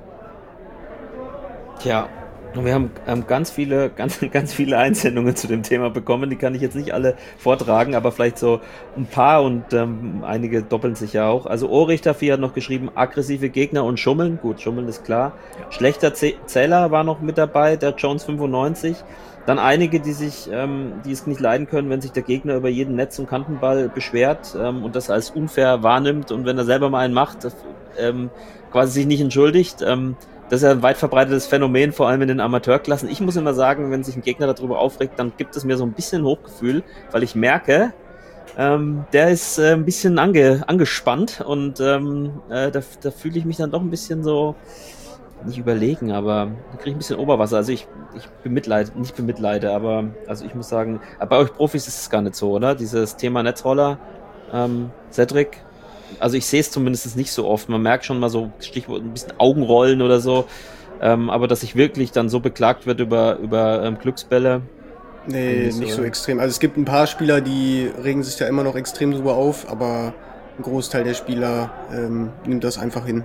Tja, wir haben ähm, ganz viele, ganz, ganz viele Einsendungen zu dem Thema bekommen. Die kann ich jetzt nicht alle vortragen, aber vielleicht so ein paar und ähm, einige doppeln sich ja auch. Also Orichter vier hat noch geschrieben, aggressive Gegner und Schummeln. Gut, Schummeln ist klar. Ja. Schlechter Z- Zähler war noch mit dabei, der Jones fünfundneunzig. Dann einige, die sich, ähm, die es nicht leiden können, wenn sich der Gegner über jeden Netz- und Kantenball beschwert ähm, und das als unfair wahrnimmt und wenn er selber mal einen macht, das, ähm, quasi sich nicht entschuldigt. Ähm, Das ist ja ein weit verbreitetes Phänomen, vor allem in den Amateurklassen. Ich muss immer sagen, wenn sich ein Gegner darüber aufregt, dann gibt es mir so ein bisschen Hochgefühl, weil ich merke, ähm, der ist äh, ein bisschen ange, angespannt und ähm, äh, da, da fühle ich mich dann doch ein bisschen so, nicht überlegen, aber da kriege ich ein bisschen Oberwasser. Also ich, ich bemitleide, nicht bemitleide, aber also ich muss sagen, bei euch Profis ist es gar nicht so, oder? Dieses Thema Netzroller, ähm, Cedric, also ich sehe es zumindest nicht so oft. Man merkt schon mal so Stichwort ein bisschen Augenrollen oder so. Ähm, aber dass sich wirklich dann so beklagt wird über, über ähm, Glücksbälle. Nee, nicht so, nicht so extrem. Also es gibt ein paar Spieler, die regen sich da immer noch extrem drüber auf, aber ein Großteil der Spieler ähm, nimmt das einfach hin.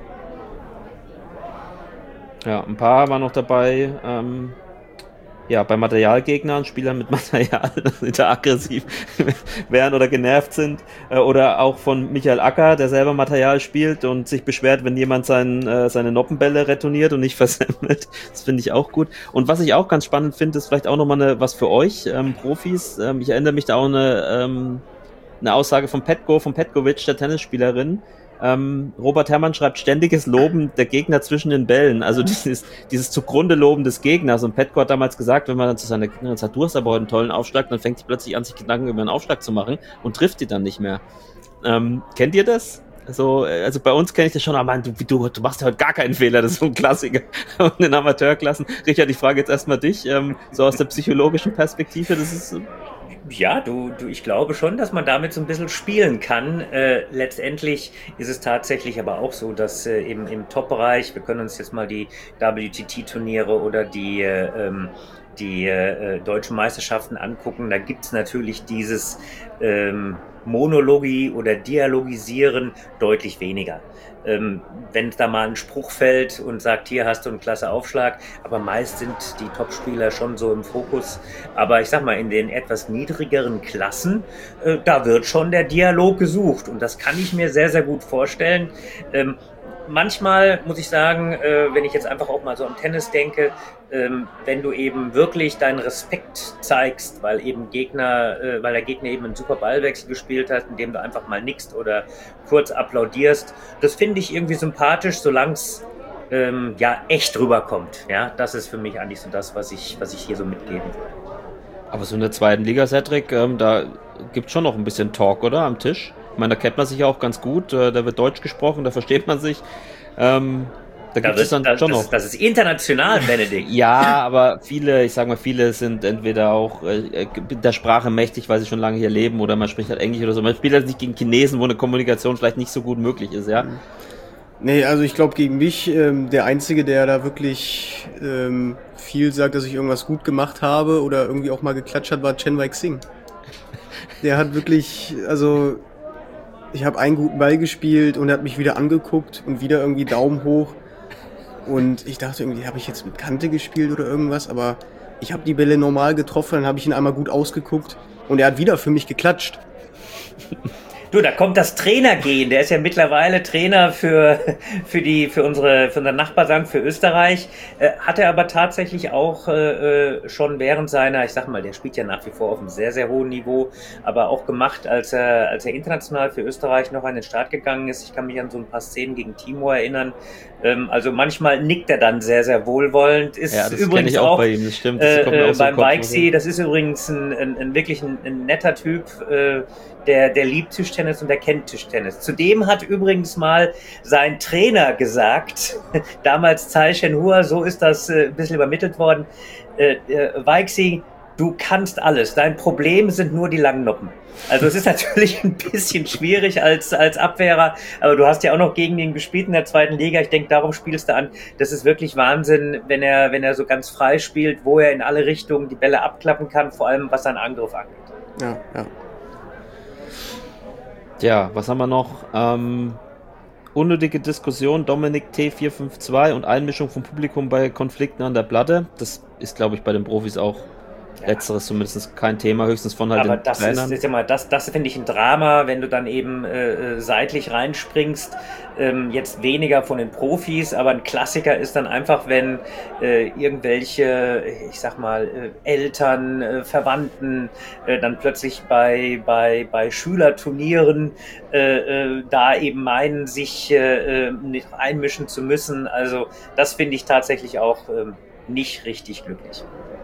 Ja, ein paar waren noch dabei. Ähm, ja, bei Materialgegnern, Spielern mit Material, die da aggressiv werden oder genervt sind. Äh, oder auch von Michael Acker, der selber Material spielt und sich beschwert, wenn jemand sein, äh, seine Noppenbälle retourniert und nicht versemmelt. Das finde ich auch gut. Und was ich auch ganz spannend finde, ist vielleicht auch nochmal eine, was für euch, ähm, Profis. Ähm, ich erinnere mich da auch eine, ähm, eine Aussage von Petko, von Petkovic, der Tennisspielerin. Ähm, Robert Herrmann schreibt ständiges Loben der Gegner zwischen den Bällen, also dieses, dieses zugrunde Loben des Gegners. Und Petko hat damals gesagt, wenn man dann zu seiner Gegnerin sagt, du hast aber heute einen tollen Aufschlag, dann fängt die plötzlich an, sich Gedanken über einen Aufschlag zu machen und trifft die dann nicht mehr. Ähm, kennt ihr das? Also, also bei uns kenne ich das schon, aber man, du, du, du machst ja heute gar keinen Fehler, das ist so ein Klassiker. Und in Amateurklassen, Richard, ich frage jetzt erstmal dich, ähm, so aus der psychologischen Perspektive, das ist... Ja, du, du, ich glaube schon, dass man damit so ein bisschen spielen kann. Äh, letztendlich ist es tatsächlich aber auch so, dass äh, im, im Top-Bereich, wir können uns jetzt mal die W T T-Turniere oder die, äh, die äh, deutschen Meisterschaften angucken, da gibt's natürlich dieses ähm, Monologie oder Dialogisieren deutlich weniger. Ähm, wenn da mal ein Spruch fällt und sagt, hier hast du einen klasse Aufschlag, aber meist sind die Topspieler schon so im Fokus. Aber ich sag mal, in den etwas niedrigeren Klassen, äh, da wird schon der Dialog gesucht und das kann ich mir sehr, sehr gut vorstellen. Ähm, manchmal muss ich sagen, äh, wenn ich jetzt einfach auch mal so am Tennis denke, ähm, wenn du eben wirklich deinen Respekt zeigst, weil eben Gegner, äh, weil der Gegner eben einen super Ballwechsel gespielt hat, indem du einfach mal nickst oder kurz applaudierst, das finde ich irgendwie sympathisch, solange es ähm, ja echt rüberkommt. Ja, das ist für mich eigentlich so das, was ich, was ich hier so mitgeben würde. Aber so in der zweiten Liga, Cedric, ähm, da gibt es schon noch ein bisschen Talk, oder? Am Tisch. Ich meine, da kennt man sich ja auch ganz gut. Äh, da wird Deutsch gesprochen, da versteht man sich. Ähm, da gibt es dann das, schon das, noch. Das ist international, Benedikt. Ja, aber viele, ich sag mal, viele sind entweder auch äh, der Sprache mächtig, weil sie schon lange hier leben, oder man spricht halt Englisch oder so. Man spielt halt nicht gegen Chinesen, wo eine Kommunikation vielleicht nicht so gut möglich ist, ja. Nee, also ich glaube, gegen mich, ähm, der Einzige, der da wirklich ähm, viel sagt, dass ich irgendwas gut gemacht habe oder irgendwie auch mal geklatscht hat, war Chen Weixing. Der hat wirklich, also ich habe einen guten Ball gespielt und er hat mich wieder angeguckt und wieder irgendwie Daumen hoch. Und ich dachte irgendwie, habe ich jetzt mit Kante gespielt oder irgendwas, aber ich habe die Bälle normal getroffen, dann habe ich ihn einmal gut ausgeguckt und er hat wieder für mich geklatscht. Du, da kommt das Trainergehen. Der ist ja mittlerweile Trainer für, für, die, für, unsere, für unseren Nachbarland, für Österreich. Äh, hat er aber tatsächlich auch äh, schon während seiner, ich sag mal, der spielt ja nach wie vor auf einem sehr, sehr hohen Niveau, aber auch gemacht, als er, als er international für Österreich noch an den Start gegangen ist. Ich kann mich an so ein paar Szenen gegen Timor erinnern. Ähm, also manchmal nickt er dann sehr, sehr wohlwollend. Ist ja, das übrigens ich auch, auch bei ihm, das stimmt. Das kommt äh, auch so beim Kopf, Weixing, das ist übrigens ein, ein, ein wirklich ein, ein netter Typ, äh, der, der liebt Tischtennis und der kennt Tischtennis. Zudem hat übrigens mal sein Trainer gesagt, damals Tsai Shen-Hua, so ist das äh, ein bisschen übermittelt worden, äh, äh, Weixing, du kannst alles, dein Problem sind nur die langen Noppen. Also es ist natürlich ein bisschen schwierig als, als Abwehrer, aber du hast ja auch noch gegen ihn gespielt in der zweiten Liga. Ich denke, darum spielst du an. Das ist wirklich Wahnsinn, wenn er, wenn er so ganz frei spielt, wo er in alle Richtungen die Bälle abklappen kann, vor allem was seinen Angriff angeht. Ja, ja. Tja, was haben wir noch? Ähm, unnötige Diskussion, Dominik T vier fünf zwei und Einmischung vom Publikum bei Konflikten an der Platte. Das ist, glaube ich, bei den Profis auch ja. Letzteres zumindest kein Thema, höchstens von halt aber den das Trainern. ist, ist immer, das, das finde ich ein Drama, wenn du dann eben äh, seitlich reinspringst. Ähm, jetzt weniger von den Profis, aber ein Klassiker ist dann einfach, wenn äh, irgendwelche, ich sag mal, äh, Eltern, äh, Verwandten äh, dann plötzlich bei, bei, bei Schülerturnieren äh, äh, da eben meinen, sich äh, nicht einmischen zu müssen. Also das finde ich tatsächlich auch äh, nicht richtig glücklich.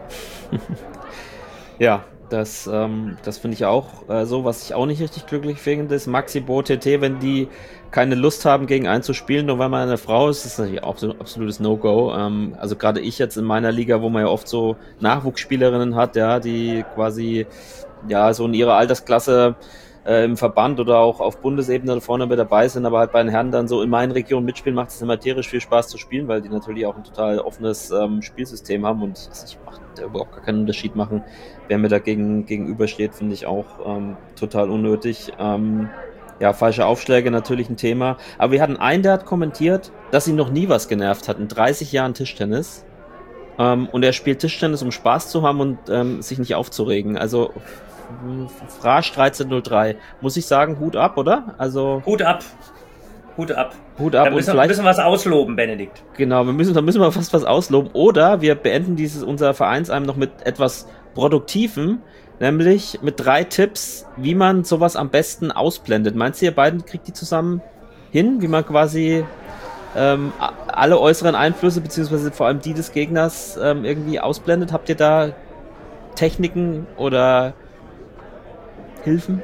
Ja, das, ähm, das finde ich auch äh, so. Was ich auch nicht richtig glücklich finde, ist Maxi Bo T T, wenn die keine Lust haben, gegen einen zu spielen, nur weil man eine Frau ist, das ist natürlich auch so ein absolutes No-Go. Ähm, also gerade ich jetzt in meiner Liga, wo man ja oft so Nachwuchsspielerinnen hat, ja, die quasi ja so in ihrer Altersklasse äh, im Verband oder auch auf Bundesebene vorne mit dabei sind, aber halt bei den Herren dann so in meinen Regionen mitspielen, macht es immer tierisch viel Spaß zu spielen, weil die natürlich auch ein total offenes ähm, Spielsystem haben und ich mache überhaupt gar keinen Unterschied machen. Wer mir dagegen gegenübersteht, finde ich auch ähm, total unnötig. Ähm, ja, falsche Aufschläge natürlich ein Thema. Aber wir hatten einen, der hat kommentiert, dass ihn noch nie was genervt hat in dreißig Jahren Tischtennis. Ähm, und er spielt Tischtennis, um Spaß zu haben und ähm, sich nicht aufzuregen. Also Frasch dreizehn null drei. Muss ich sagen, Hut ab, oder? Also Hut ab. Hut ab. Hut ab. Da müssen, und vielleicht müssen wir was ausloben, Benedikt. Genau, wir müssen, da müssen wir fast was ausloben. Oder wir beenden dieses unser Vereinsheim noch mit etwas Produktivem, nämlich mit drei Tipps, wie man sowas am besten ausblendet. Meinst du, ihr beiden kriegt die zusammen hin, wie man quasi ähm, alle äußeren Einflüsse, beziehungsweise vor allem die des Gegners ähm, irgendwie ausblendet? Habt ihr da Techniken oder Hilfen?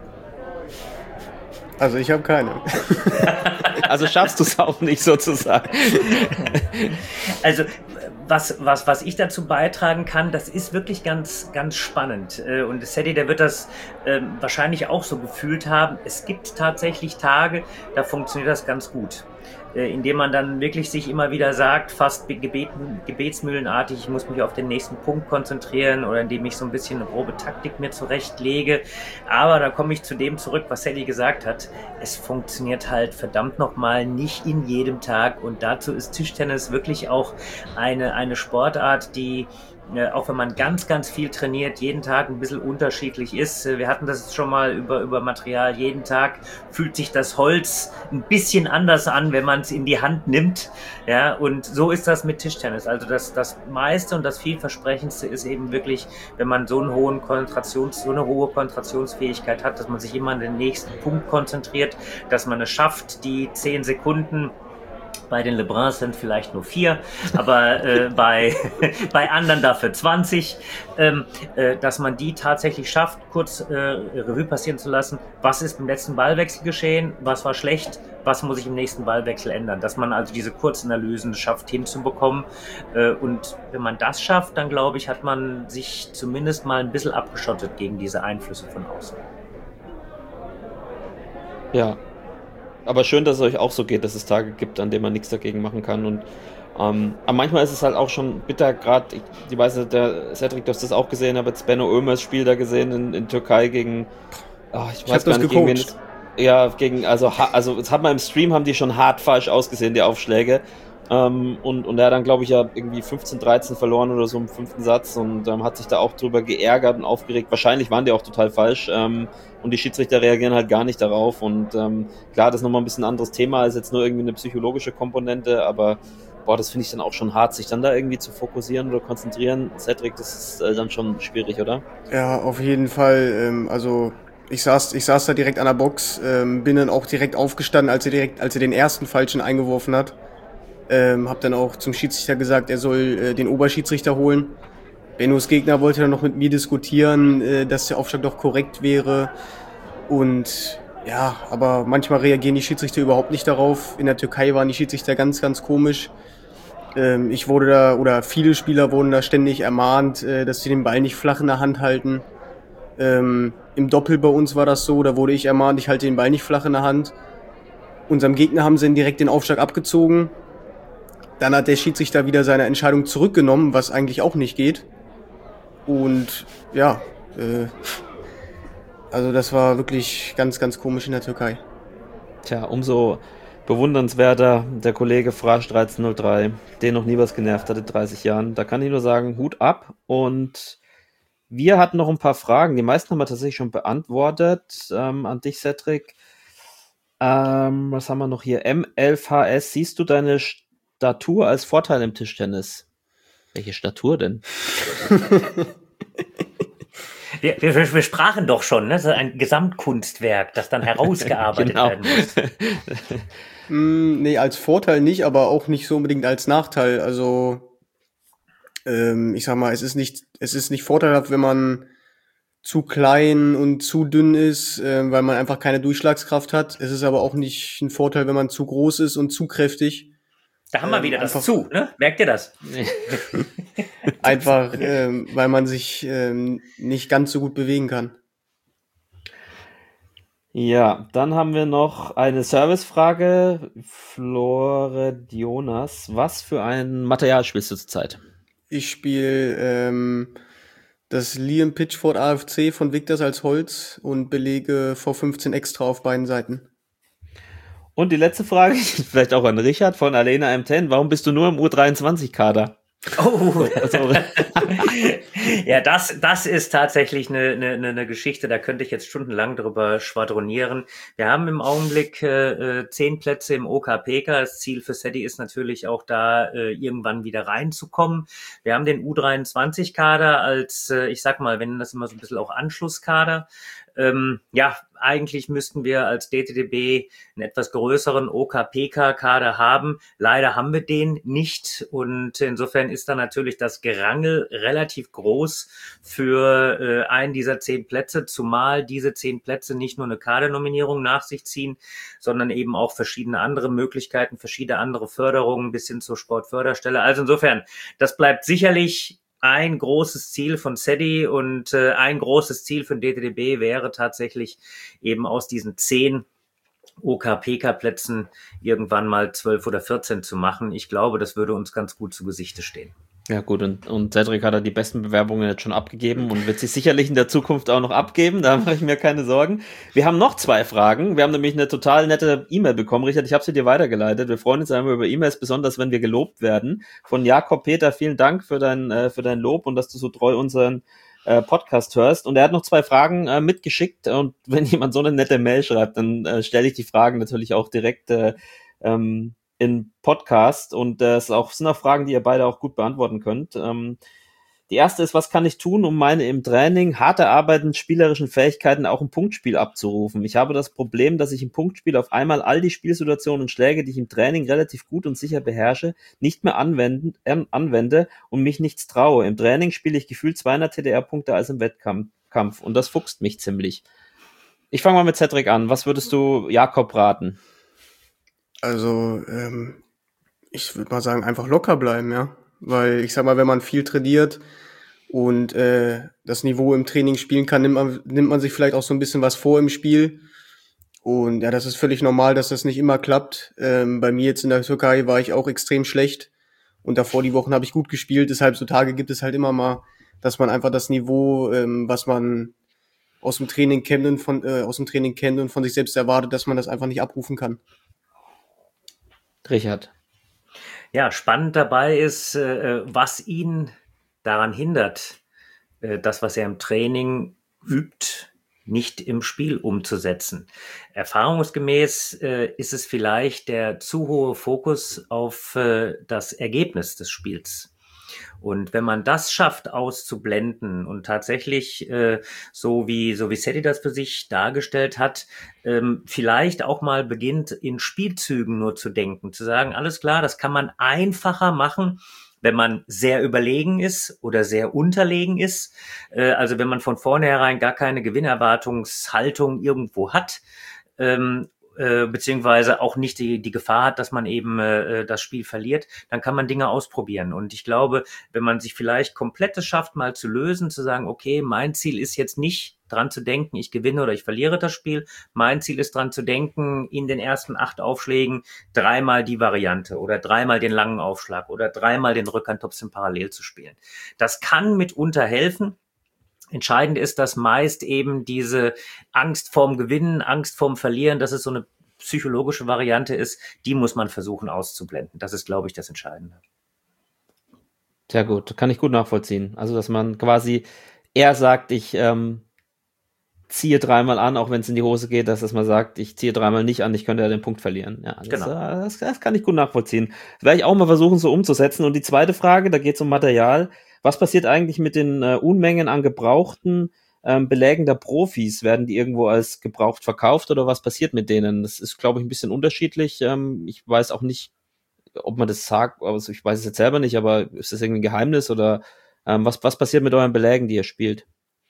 Also ich habe keine. Also schaffst du es auch nicht sozusagen. Also was, was, was ich dazu beitragen kann, das ist wirklich ganz, ganz spannend. Und Sadie, der wird das äh, wahrscheinlich auch so gefühlt haben. Es gibt tatsächlich Tage, da funktioniert das ganz gut. Äh, indem man dann wirklich sich immer wieder sagt, fast gebeten, gebetsmühlenartig, ich muss mich auf den nächsten Punkt konzentrieren oder indem ich so ein bisschen eine grobe Taktik mir zurechtlege. Aber da komme ich zu dem zurück, was Sadie gesagt hat. Es funktioniert halt verdammt nochmal nicht in jedem Tag und dazu ist Tischtennis wirklich auch eine, eine Sportart, die äh, auch wenn man ganz, ganz viel trainiert, jeden Tag ein bisschen unterschiedlich ist. Wir hatten das schon mal über, über Material. Jeden Tag fühlt sich das Holz ein bisschen anders an, wenn man es in die Hand nimmt. Ja, und so ist das mit Tischtennis. Also das, das meiste und das vielversprechendste ist eben wirklich, wenn man so einen hohen Konzentrations, so eine hohe Konzentrationsfähigkeit hat, dass man sich immer an den nächsten Punkt konzentriert, dass man es schafft, die zehn Sekunden, bei den Lebruns sind vielleicht nur vier, aber äh, bei, bei anderen dafür zwanzig, ähm, äh, dass man die tatsächlich schafft, kurz äh, Revue passieren zu lassen, was ist beim letzten Ballwechsel geschehen, was war schlecht, was muss ich im nächsten Ballwechsel ändern, dass man also diese Kurzanalysen schafft hinzubekommen, äh, und wenn man das schafft, dann glaube ich, hat man sich zumindest mal ein bisschen abgeschottet gegen diese Einflüsse von außen. Ja. Aber schön, dass es euch auch so geht, dass es Tage gibt, an denen man nichts dagegen machen kann. Und ähm, aber manchmal ist es halt auch schon bitter, gerade, ich, ich weiß nicht, der Cedric, du hast das auch gesehen, aber jetzt Benno Ömers Spiel da gesehen in, in Türkei gegen, oh, ich weiß ich gar nicht, gegen wen gecoacht. es, ja, gegen, also, also, das hat man im Stream, haben die schon hart falsch ausgesehen, die Aufschläge. Ähm, und, und er hat dann, glaube ich, ja irgendwie fünfzehn, dreizehn verloren oder so im fünften Satz und ähm, hat sich da auch drüber geärgert und aufgeregt. Wahrscheinlich waren die auch total falsch. Ähm, und die Schiedsrichter reagieren halt gar nicht darauf. Und ähm, klar, das ist nochmal ein bisschen ein anderes Thema als jetzt nur irgendwie eine psychologische Komponente, aber boah, das finde ich dann auch schon hart, sich dann da irgendwie zu fokussieren oder konzentrieren. Cedric, das ist äh, dann schon schwierig, oder? Ja, auf jeden Fall. Ähm, also ich saß, ich saß da direkt an der Box, ähm, bin dann auch direkt aufgestanden, als er direkt, als er den ersten Falschen eingeworfen hat. Ähm, hab dann auch zum Schiedsrichter gesagt, er soll äh, den Oberschiedsrichter holen. Bennos Gegner wollte dann noch mit mir diskutieren, äh, dass der Aufschlag doch korrekt wäre. Und ja, aber manchmal reagieren die Schiedsrichter überhaupt nicht darauf. In der Türkei waren die Schiedsrichter ganz, ganz komisch. Ähm, ich wurde da, oder viele Spieler wurden da ständig ermahnt, äh, dass sie den Ball nicht flach in der Hand halten. Ähm, im Doppel bei uns war das so, da wurde ich ermahnt, ich halte den Ball nicht flach in der Hand. Unserem Gegner haben sie dann direkt den Aufschlag abgezogen. Dann hat der Schiedsrichter wieder seine Entscheidung zurückgenommen, was eigentlich auch nicht geht. Und ja, äh, also das war wirklich ganz, ganz komisch in der Türkei. Tja, umso bewundernswerter der Kollege Frasch dreizehn null drei, den noch nie was genervt hat in dreißig Jahren. Da kann ich nur sagen, Hut ab. Und wir hatten noch ein paar Fragen. Die meisten haben wir tatsächlich schon beantwortet. Ähm, an dich, Cedric. Ähm, was haben wir noch hier? M elf H S, siehst du deine Statur als Vorteil im Tischtennis? Welche Statur denn? Wir, wir, wir sprachen doch schon, ne? Das ist ein Gesamtkunstwerk, das dann herausgearbeitet Genau. werden muss. Mm, nee, als Vorteil nicht, aber auch nicht so unbedingt als Nachteil. Also ähm, ich sag mal, es ist nicht, es ist nicht vorteilhaft, wenn man zu klein und zu dünn ist, äh, weil man einfach keine Durchschlagskraft hat. Es ist aber auch nicht ein Vorteil, wenn man zu groß ist und zu kräftig. Da haben wir Ähm, wieder das einfach- zu, ne? Merkt ihr das? Einfach, ähm, weil man sich ähm, nicht ganz so gut bewegen kann. Ja, dann haben wir noch eine Servicefrage. Floredianas, was für ein Material spielst du zurzeit? Ich spiele ähm, das Liam Pitchford A F C von Victors als Holz und belege V fünfzehn extra auf beiden Seiten. Und die letzte Frage, vielleicht auch an Richard von Alena M zehn. Warum bist du nur im U dreiundzwanzig-Kader? Oh, Also, ja, das, das ist tatsächlich eine, eine, eine Geschichte, da könnte ich jetzt stundenlang drüber schwadronieren. Wir haben im Augenblick äh, zehn Plätze im O K P K. Das Ziel für SETI ist natürlich auch da, äh, irgendwann wieder reinzukommen. Wir haben den U dreiundzwanzig-Kader als, äh, ich sag mal, wir nennen das immer so ein bisschen auch Anschlusskader. Ähm, ja, eigentlich müssten wir als D T D B einen etwas größeren O K P K-Kader haben. Leider haben wir den nicht und insofern ist da natürlich das Gerangel relativ groß für äh, einen dieser zehn Plätze, zumal diese zehn Plätze nicht nur eine Kadernominierung nach sich ziehen, sondern eben auch verschiedene andere Möglichkeiten, verschiedene andere Förderungen bis hin zur Sportförderstelle. Also insofern, das bleibt sicherlich ein großes Ziel von SETI und äh, ein großes Ziel von D T D B wäre tatsächlich eben aus diesen zehn O K P K-Plätzen irgendwann mal zwölf oder vierzehn zu machen. Ich glaube, das würde uns ganz gut zu Gesichte stehen. Ja gut, und, und Cedric hat ja die besten Bewerbungen jetzt schon abgegeben und wird sie sicherlich in der Zukunft auch noch abgeben, da mache ich mir keine Sorgen. Wir haben noch zwei Fragen, wir haben nämlich eine total nette E-Mail bekommen, Richard, ich habe sie dir weitergeleitet, wir freuen uns einmal über E-Mails, besonders wenn wir gelobt werden. Von Jakob Peter, vielen Dank für dein, äh, für dein Lob und dass du so treu unseren äh, Podcast hörst. Und er hat noch zwei Fragen äh, mitgeschickt und wenn jemand so eine nette Mail schreibt, dann äh, stelle ich die Fragen natürlich auch direkt äh, ähm, in Podcast und äh, es auch, sind auch Fragen, die ihr beide auch gut beantworten könnt. Ähm, die erste ist, was kann ich tun, um meine im Training hart erarbeiteten spielerischen Fähigkeiten auch im Punktspiel abzurufen? Ich habe das Problem, dass ich im Punktspiel auf einmal all die Spielsituationen und Schläge, die ich im Training relativ gut und sicher beherrsche, nicht mehr anwenden, äh, anwende und mich nichts traue. Im Training spiele ich gefühlt zweihundert T D R-Punkte als im Wettkampf Kampf, und das fuchst mich ziemlich. Ich fange mal mit Cedric an. Was würdest du Jakob raten? Also, ähm, ich würde mal sagen, einfach locker bleiben, ja. Weil ich sag mal, wenn man viel trainiert und äh, das Niveau im Training spielen kann, nimmt man, nimmt man sich vielleicht auch so ein bisschen was vor im Spiel. Und ja, das ist völlig normal, dass das nicht immer klappt. Ähm, bei mir jetzt in der Türkei war ich auch extrem schlecht. Und davor die Wochen habe ich gut gespielt. Deshalb so Tage gibt es halt immer mal, dass man einfach das Niveau, ähm, was man aus dem Training kennt und von äh, aus dem Training kennt und von sich selbst erwartet, dass man das einfach nicht abrufen kann. Richard. Ja, spannend dabei ist, äh, was ihn daran hindert, äh, das, was er im Training übt, nicht im Spiel umzusetzen. Erfahrungsgemäß äh, ist es vielleicht der zu hohe Fokus auf äh, das Ergebnis des Spiels. Und wenn man das schafft auszublenden und tatsächlich, äh, so wie so wie Seti das für sich dargestellt hat, ähm, vielleicht auch mal beginnt, in Spielzügen nur zu denken, zu sagen, alles klar, das kann man einfacher machen, wenn man sehr überlegen ist oder sehr unterlegen ist. Äh, also wenn man von vornherein gar keine Gewinnerwartungshaltung irgendwo hat, ähm, äh, beziehungsweise auch nicht die, die Gefahr hat, dass man eben äh, das Spiel verliert, dann kann man Dinge ausprobieren. Und ich glaube, wenn man sich vielleicht komplett es schafft, mal zu lösen, zu sagen, okay, mein Ziel ist jetzt nicht dran zu denken, ich gewinne oder ich verliere das Spiel. Mein Ziel ist dran zu denken, in den ersten acht Aufschlägen dreimal die Variante oder dreimal den langen Aufschlag oder dreimal den Rückhandtopspin parallel zu spielen. Das kann mitunter helfen. Entscheidend ist, dass meist eben diese Angst vorm Gewinnen, Angst vorm Verlieren, dass es so eine psychologische Variante ist, die muss man versuchen auszublenden. Das ist, glaube ich, das Entscheidende. Sehr gut, kann ich gut nachvollziehen. Also, dass man quasi eher sagt, ich ähm, ziehe dreimal an, auch wenn es in die Hose geht, dass, dass man sagt, ich ziehe dreimal nicht an, ich könnte ja den Punkt verlieren. Ja, das, Genau. äh, das, das kann ich gut nachvollziehen. Das werde ich auch mal versuchen, so umzusetzen. Und die zweite Frage, da geht es um Material. Was passiert eigentlich mit den äh, Unmengen an gebrauchten ähm, Belägen der Profis? Werden die irgendwo als gebraucht verkauft oder was passiert mit denen? Das ist, glaube ich, ein bisschen unterschiedlich. Ähm, ich weiß auch nicht, ob man das sagt, also ich weiß es jetzt selber nicht, aber ist das irgendwie ein Geheimnis oder ähm, was, was passiert mit euren Belägen, die ihr spielt?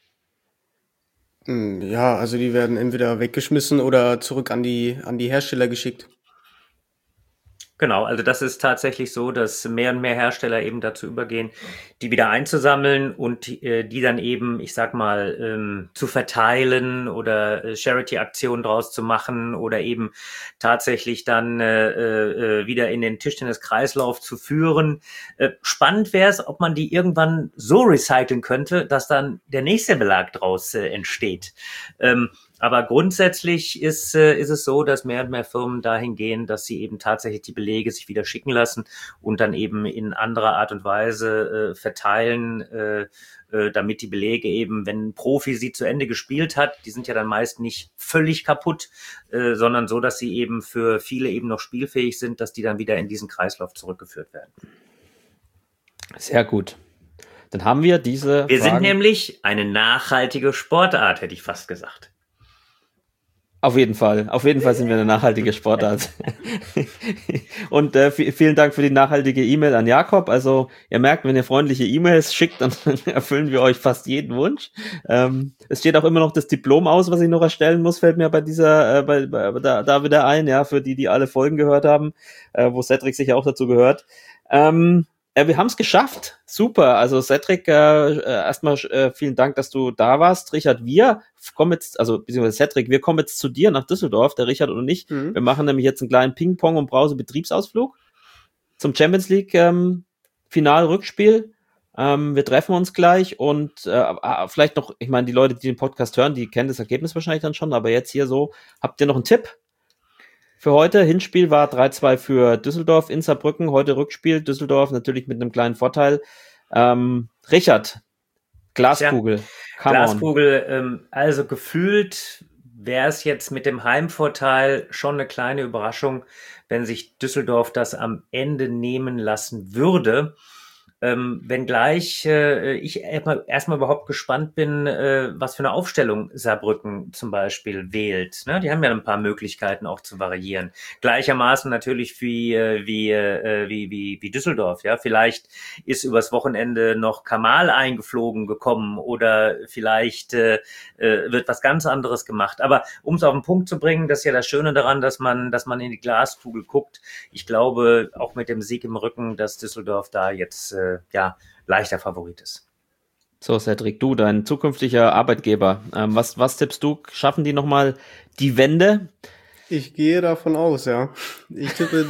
Ja, also die werden entweder weggeschmissen oder zurück an die, an die Hersteller geschickt. Genau, also das ist tatsächlich so, dass mehr und mehr Hersteller eben dazu übergehen, die wieder einzusammeln und äh, die dann eben, ich sag mal, ähm, zu verteilen oder äh, Charity-Aktionen draus zu machen oder eben tatsächlich dann äh, äh, wieder in den Tischtenniskreislauf zu führen. Äh, spannend wäre es, ob man die irgendwann so recyceln könnte, dass dann der nächste Belag draus äh, entsteht. Ähm, Aber grundsätzlich ist, äh, ist es so, dass mehr und mehr Firmen dahin gehen, dass sie eben tatsächlich die Belege sich wieder schicken lassen und dann eben in anderer Art und Weise äh, verteilen, äh, äh, damit die Belege eben, wenn ein Profi sie zu Ende gespielt hat, die sind ja dann meist nicht völlig kaputt, äh, sondern so, dass sie eben für viele eben noch spielfähig sind, dass die dann wieder in diesen Kreislauf zurückgeführt werden. Sehr gut. Dann haben wir diese Wir Fragen. sind nämlich eine nachhaltige Sportart, hätte ich fast gesagt. Auf jeden Fall. Auf jeden Fall sind wir eine nachhaltige Sportart. Und äh, v- vielen Dank für die nachhaltige E-Mail an Jakob. Also ihr merkt, wenn ihr freundliche E-Mails schickt, dann erfüllen wir euch fast jeden Wunsch. Ähm, es steht auch immer noch das Diplom aus, was ich noch erstellen muss, fällt mir bei dieser, äh, bei, bei, da, da wieder ein, ja, für die, die alle Folgen gehört haben, äh, wo Cedric sicher auch dazu gehört. Ähm, äh, wir haben es geschafft. Super. Also Cedric, äh, äh, erstmal äh, vielen Dank, dass du da warst. Richard, wir kommen jetzt, also beziehungsweise Cedric, wir kommen jetzt zu dir nach Düsseldorf, der Richard und ich. Mhm. Wir machen nämlich jetzt einen kleinen Ping-Pong- und Brause-Betriebsausflug zum Champions League ähm, Final-Rückspiel. Ähm, wir treffen uns gleich und äh, vielleicht noch, ich meine, die Leute, die den Podcast hören, die kennen das Ergebnis wahrscheinlich dann schon, aber jetzt hier so, habt ihr noch einen Tipp für heute? Hinspiel war drei zwei für Düsseldorf in Saarbrücken, heute Rückspiel, Düsseldorf natürlich mit einem kleinen Vorteil. Ähm, Richard, Glaskugel. Ja, Glaskugel, ähm, also gefühlt wäre es jetzt mit dem Heimvorteil schon eine kleine Überraschung, wenn sich Düsseldorf das am Ende nehmen lassen würde. Ähm, wenngleich äh, ich erstmal erstmal überhaupt gespannt bin, äh, was für eine Aufstellung Saarbrücken zum Beispiel wählt. Ne? Die haben ja ein paar Möglichkeiten auch zu variieren. Gleichermaßen natürlich wie äh, wie, äh, wie wie wie Düsseldorf. Ja, vielleicht ist übers Wochenende noch Kamal eingeflogen gekommen oder vielleicht äh, äh, wird was ganz anderes gemacht. Aber um es auf den Punkt zu bringen, das ist ja das Schöne daran, dass man dass man in die Glaskugel guckt. Ich glaube auch mit dem Sieg im Rücken, dass Düsseldorf da jetzt äh, ja, leichter Favorit ist. So, Cedric, du, dein zukünftiger Arbeitgeber, ähm, was, was tippst du? Schaffen die nochmal die Wende? Ich gehe davon aus, ja. Ich tippe...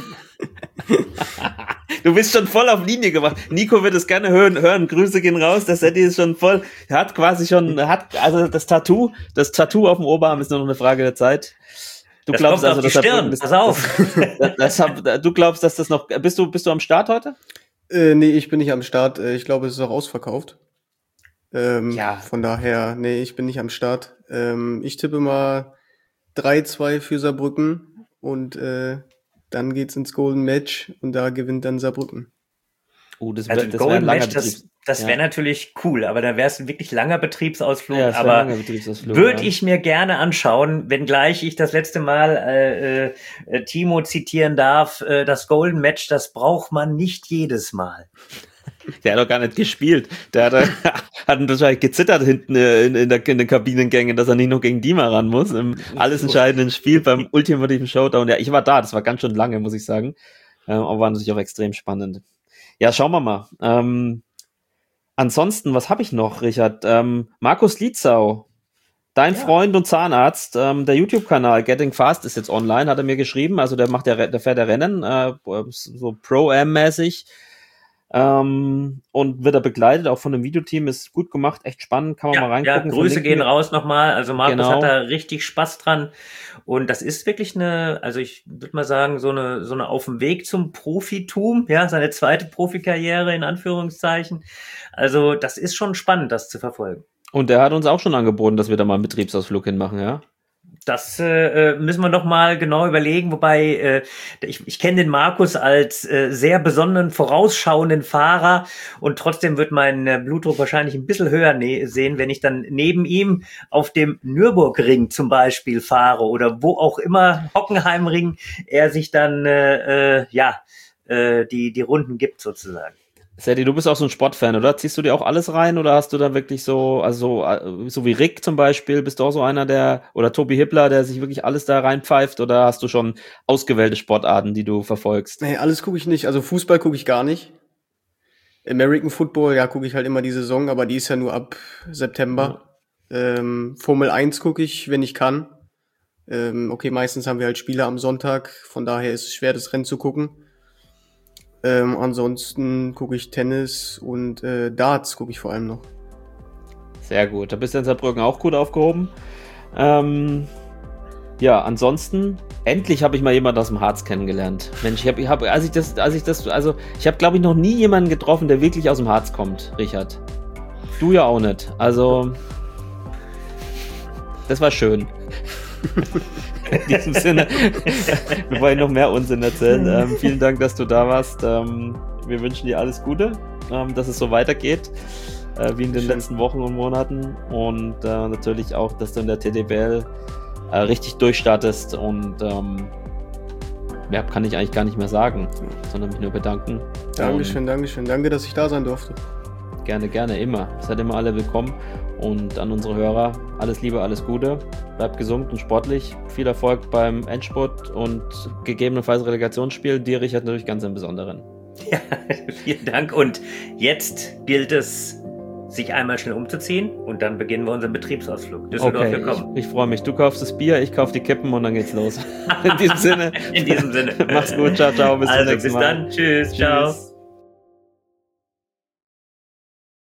Du bist schon voll auf Linie gemacht. Nico wird es gerne hören. hören. Grüße gehen raus. Der Sedi ist schon voll, er hat quasi schon, hat, also das Tattoo, das Tattoo auf dem Oberarm ist nur noch eine Frage der Zeit. Du das glaubst kommt also, auf die dass Stirn, das, pass auf. Das, das, du glaubst, dass das noch, bist du, bist du am Start heute? Äh, nee, ich bin nicht am Start. Ich glaube, es ist auch ausverkauft. Ähm, Ja. Von daher, nee, ich bin nicht am Start. Ähm, ich tippe mal drei zwei für Saarbrücken und äh, dann geht's ins Golden Match und da gewinnt dann Saarbrücken. Uh, das Also wär, das wär Golden ein langer Match, das, Betriebs- das wäre ja. natürlich cool, aber da wäre es ein wirklich langer Betriebsausflug. Ja, das wär ein aber langer Betriebsausflug, würde ja. ich mir gerne anschauen, wenngleich ich das letzte Mal äh, äh, Timo zitieren darf, äh, das Golden Match, das braucht man nicht jedes Mal. Der hat doch gar nicht gespielt. Der hat, hat wahrscheinlich gezittert hinten in, in, der, in den Kabinengängen, dass er nicht noch gegen Dima ran muss. Im alles entscheidenden Spiel beim ultimativen Showdown. Ja, ich war da, das war ganz schön lange, muss ich sagen. Ähm, aber war natürlich auch extrem spannend. Ja, schauen wir mal. Ähm, ansonsten, was habe ich noch, Richard? Ähm, Markus Lietzau, dein Ja. Freund und Zahnarzt, ähm, der YouTube-Kanal Getting Fast ist jetzt online, hat er mir geschrieben. Also der macht der, der fährt der Rennen, äh, so Pro-Am-mäßig. Ähm, und wird er begleitet, auch von einem Videoteam, ist gut gemacht, echt spannend, kann man mal Ja, reingucken. Grüße Verlinken gehen wir- raus nochmal. Also Markus Genau. hat da richtig Spaß dran. Und das ist wirklich eine, also ich würde mal sagen, so eine, so eine auf dem Weg zum Profitum, ja, seine zweite Profikarriere in Anführungszeichen. Also das ist schon spannend, das zu verfolgen. Und der hat uns auch schon angeboten, dass wir da mal einen Betriebsausflug hinmachen, ja? Das äh, müssen wir noch mal genau überlegen, wobei äh, ich, ich kenne den Markus als äh, sehr besonderen, vorausschauenden Fahrer und trotzdem wird mein äh, Blutdruck wahrscheinlich ein bisschen höher ne- sehen, wenn ich dann neben ihm auf dem Nürburgring zum Beispiel fahre oder wo auch immer, Hockenheimring, er sich dann äh, äh, ja äh, die die Runden gibt sozusagen. Sadie, du bist auch so ein Sportfan, oder? Ziehst du dir auch alles rein oder hast du da wirklich so, also so, so wie Rick zum Beispiel, bist du auch so einer, der, oder Tobi Hippler, der sich wirklich alles da reinpfeift, oder hast du schon ausgewählte Sportarten, die du verfolgst? Nee, alles gucke ich nicht. Also Fußball gucke ich gar nicht. American Football, ja, gucke ich halt immer die Saison, aber die ist ja nur ab September. Ähm, Formel eins gucke ich, wenn ich kann. Ähm, okay, meistens haben wir halt Spiele am Sonntag, von daher ist es schwer, das Rennen zu gucken. Ähm, ansonsten gucke ich Tennis und äh, Darts gucke ich vor allem noch. Sehr gut, da bist du in Saarbrücken auch gut aufgehoben. Ähm, ja, ansonsten, endlich habe ich mal jemanden aus dem Harz kennengelernt. Mensch, ich habe, ich hab, als ich das, als ich das, also ich habe, glaube ich, noch nie jemanden getroffen, der wirklich aus dem Harz kommt, Richard. Du ja auch nicht. Also, das war schön. In diesem Sinne, bevor ich noch mehr Unsinn erzählen, ähm, vielen Dank, dass du da warst. Ähm, wir wünschen dir alles Gute, ähm, dass es so weitergeht, äh, wie in den Schön. letzten Wochen und Monaten. Und äh, natürlich auch, dass du in der T D B L äh, richtig durchstartest. Und ähm, mehr kann ich eigentlich gar nicht mehr sagen, sondern mich nur bedanken. Dankeschön, Dankeschön. Danke, dass ich da sein durfte. Und gerne, gerne, immer. Seid immer alle willkommen. Und an unsere Hörer, alles Liebe, alles Gute. Bleibt gesund und sportlich. Viel Erfolg beim Endspurt und gegebenenfalls Relegationsspiel. Dir, Richard, natürlich ganz im Besonderen. Ja, vielen Dank. Und jetzt gilt es, sich einmal schnell umzuziehen und dann beginnen wir unseren Betriebsausflug. Düsseldorf, Okay, willkommen. ich, ich freue mich. Du kaufst das Bier, ich kauf die Kippen und dann geht's los. In diesem Sinne. In diesem Sinne. Mach's gut, ciao, ciao, bis zum Also nächsten bis Mal. dann. Tschüss, ciao. Tschüss.